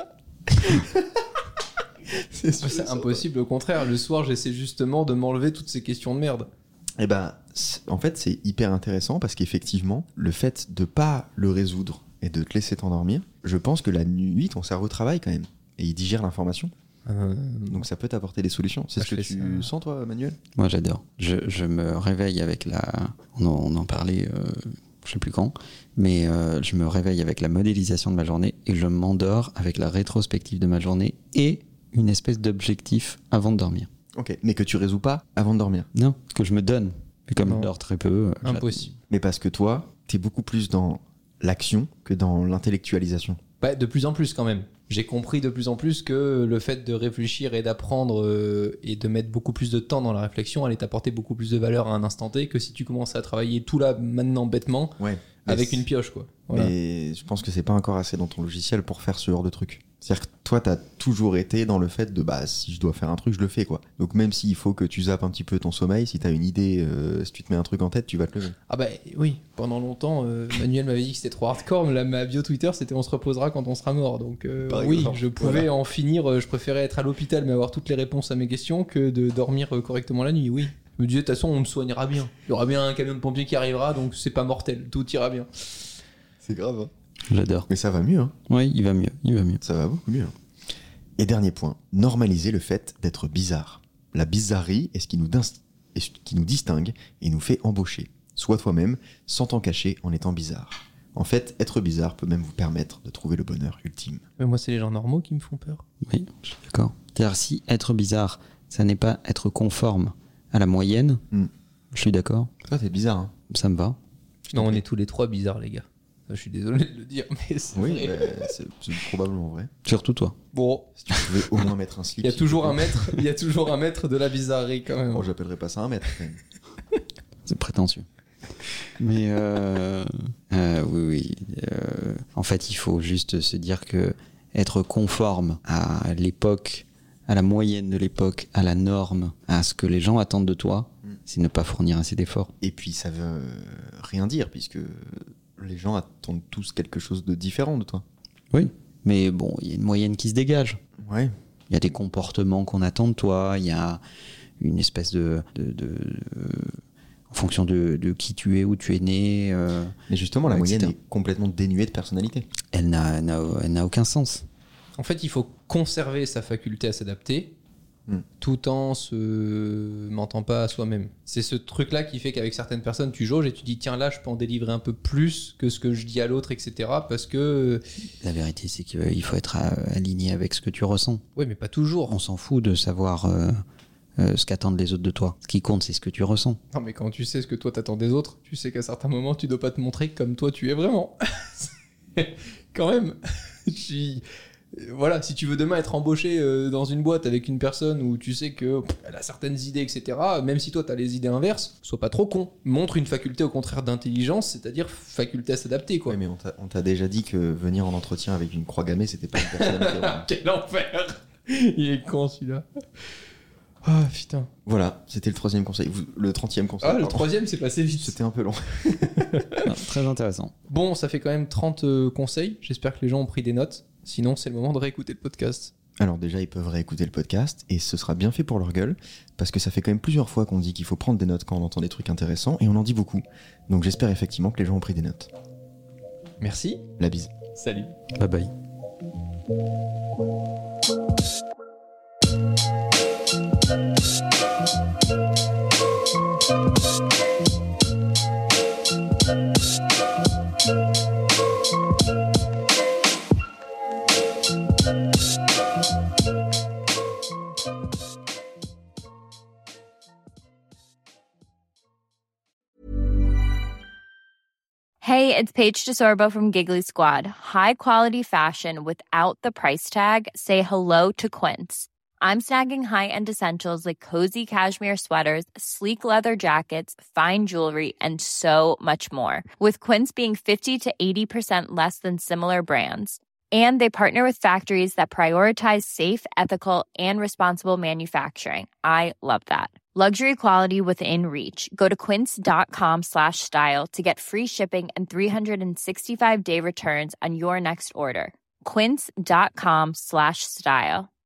C'est sûr, C'est impossible, au contraire. Le soir, j'essaie justement de m'enlever toutes ces questions de merde. Eh ben, en fait, c'est hyper intéressant parce qu'effectivement, le fait de pas le résoudre et de te laisser t'endormir, je pense que la nuit, ton cerveau travaille quand même et il digère l'information. Donc ça peut t'apporter des solutions. C'est Ah, ce que je fais tu ça. sens, toi, Manuel ? Moi, j'adore. Je me réveille avec la... On en parlait, je sais plus quand, mais je me réveille avec la modélisation de ma journée et je m'endors avec la rétrospective de ma journée et une espèce d'objectif avant de dormir. Ok, mais que tu résous pas avant de dormir. Non, ce que je me donne. Et comme Non. je dors très peu... Impossible. Mais parce que toi, t'es beaucoup plus dans l'action que dans l'intellectualisation. Bah, de plus en plus quand même. J'ai compris de plus en plus que le fait de réfléchir et d'apprendre et de mettre beaucoup plus de temps dans la réflexion allait t'apporter beaucoup plus de valeur à un instant T que si tu commençais à travailler tout là maintenant bêtement Ouais. avec une pioche quoi. Voilà. Mais je pense que c'est pas encore assez dans ton logiciel pour faire ce genre de truc. C'est-à-dire que toi, t'as toujours été dans le fait de si je dois faire un truc, je le fais quoi. Donc même s'il faut que tu zappes un petit peu ton sommeil, si t'as une idée, si tu te mets un truc en tête, tu vas te lever. Ah bah oui, pendant longtemps, Manuel m'avait dit que c'était trop hardcore, mais ma bio Twitter c'était on se reposera quand on sera mort. Donc Par oui, exemple, je pouvais voilà. en finir, je préférais être à l'hôpital mais avoir toutes les réponses à mes questions que de dormir correctement la nuit, oui. Je me disais de toute façon on me soignera bien. Il y aura bien un camion de pompiers qui arrivera donc c'est pas mortel, tout ira bien. C'est grave, hein. J'adore. Mais ça va mieux, hein. Oui, il va mieux. Ça va beaucoup mieux. Et dernier point, normaliser le fait d'être bizarre. La bizarrerie est ce qui nous distingue et nous fait embaucher. Sois toi-même, sans t'en cacher en étant bizarre. En fait, être bizarre peut même vous permettre de trouver le bonheur ultime. Mais moi c'est les gens normaux qui me font peur. Oui, je suis d'accord. C'est-à-dire, si être bizarre, ça n'est pas être conforme à la moyenne, je suis d'accord, Toi, t'es bizarre, hein. ça me va. Non, on est tous les trois bizarres, les gars. Je suis désolé de le dire, mais c'est Oui, vrai. c'est probablement vrai. Surtout toi. Bon, Si tu pouvais au moins mettre un slip. il y a s'il te toujours plaît. un maître, il y a toujours un maître de la bizarrerie quand même. Oh, j'appellerais pas ça un mètre, quand même. C'est prétentieux. Mais oui. En fait, il faut juste se dire que être conforme à l'époque, à la moyenne de l'époque, à la norme, à ce que les gens attendent de toi, c'est ne pas fournir assez d'efforts. Et puis, ça veut rien dire, puisque les gens attendent tous quelque chose de différent de toi. Oui. Mais bon, il y a une moyenne qui se dégage. Ouais. Il y a des comportements qu'on attend de toi, il y a une espèce de en fonction de qui tu es, où tu es né. Mais justement, la Ouais, moyenne etc. est complètement dénuée de personnalité. Elle n'a aucun sens. En fait, il faut conserver sa faculté à s'adapter, tout en se mentant pas à soi-même. C'est ce truc-là qui fait qu'avec certaines personnes, tu jauges et tu dis tiens là, je peux en délivrer un peu plus que ce que je dis à l'autre, etc. Parce que... La vérité, c'est qu'il faut être aligné avec ce que tu ressens. Ouais, mais pas toujours. On s'en fout de savoir ce qu'attendent les autres de toi. Ce qui compte, c'est ce que tu ressens. Non, mais quand tu sais ce que toi t'attends des autres, tu sais qu'à certains moments, tu dois pas te montrer comme toi tu es vraiment. Quand même. Voilà, si tu veux demain être embauché dans une boîte avec une personne où tu sais qu'elle a certaines idées, etc., même si toi t'as les idées inverses, sois pas trop con. Montre une faculté au contraire d'intelligence, c'est-à-dire faculté à s'adapter, quoi. Ouais, mais on t'a déjà dit que venir en entretien avec une croix gammée, c'était pas une personnalité. Quel enfer. Il est con celui-là. Ah putain. Voilà, c'était le 3e conseil. Le 30e conseil. Ah, le pardon. 3e, c'est passé vite. C'était un peu long. Non, très intéressant. Bon, ça fait quand même 30 conseils. J'espère que les gens ont pris des notes. Sinon, c'est le moment de réécouter le podcast. Alors déjà, ils peuvent réécouter le podcast et ce sera bien fait pour leur gueule parce que ça fait quand même plusieurs fois qu'on dit qu'il faut prendre des notes quand on entend des trucs intéressants et on en dit beaucoup. Donc j'espère effectivement que les gens ont pris des notes. Merci. La bise. Salut. Bye bye. Hey, it's Paige DeSorbo from Giggly Squad. High quality fashion without the price tag. Say hello to Quince. I'm snagging high-end essentials like cozy cashmere sweaters, sleek leather jackets, fine jewelry, and so much more. With Quince being 50 to 80% less than similar brands. And they partner with factories that prioritize safe, ethical, and responsible manufacturing. I love that. Luxury quality within reach. Go to quince.com/style to get free shipping and 365-day returns on your next order. Quince.com/style.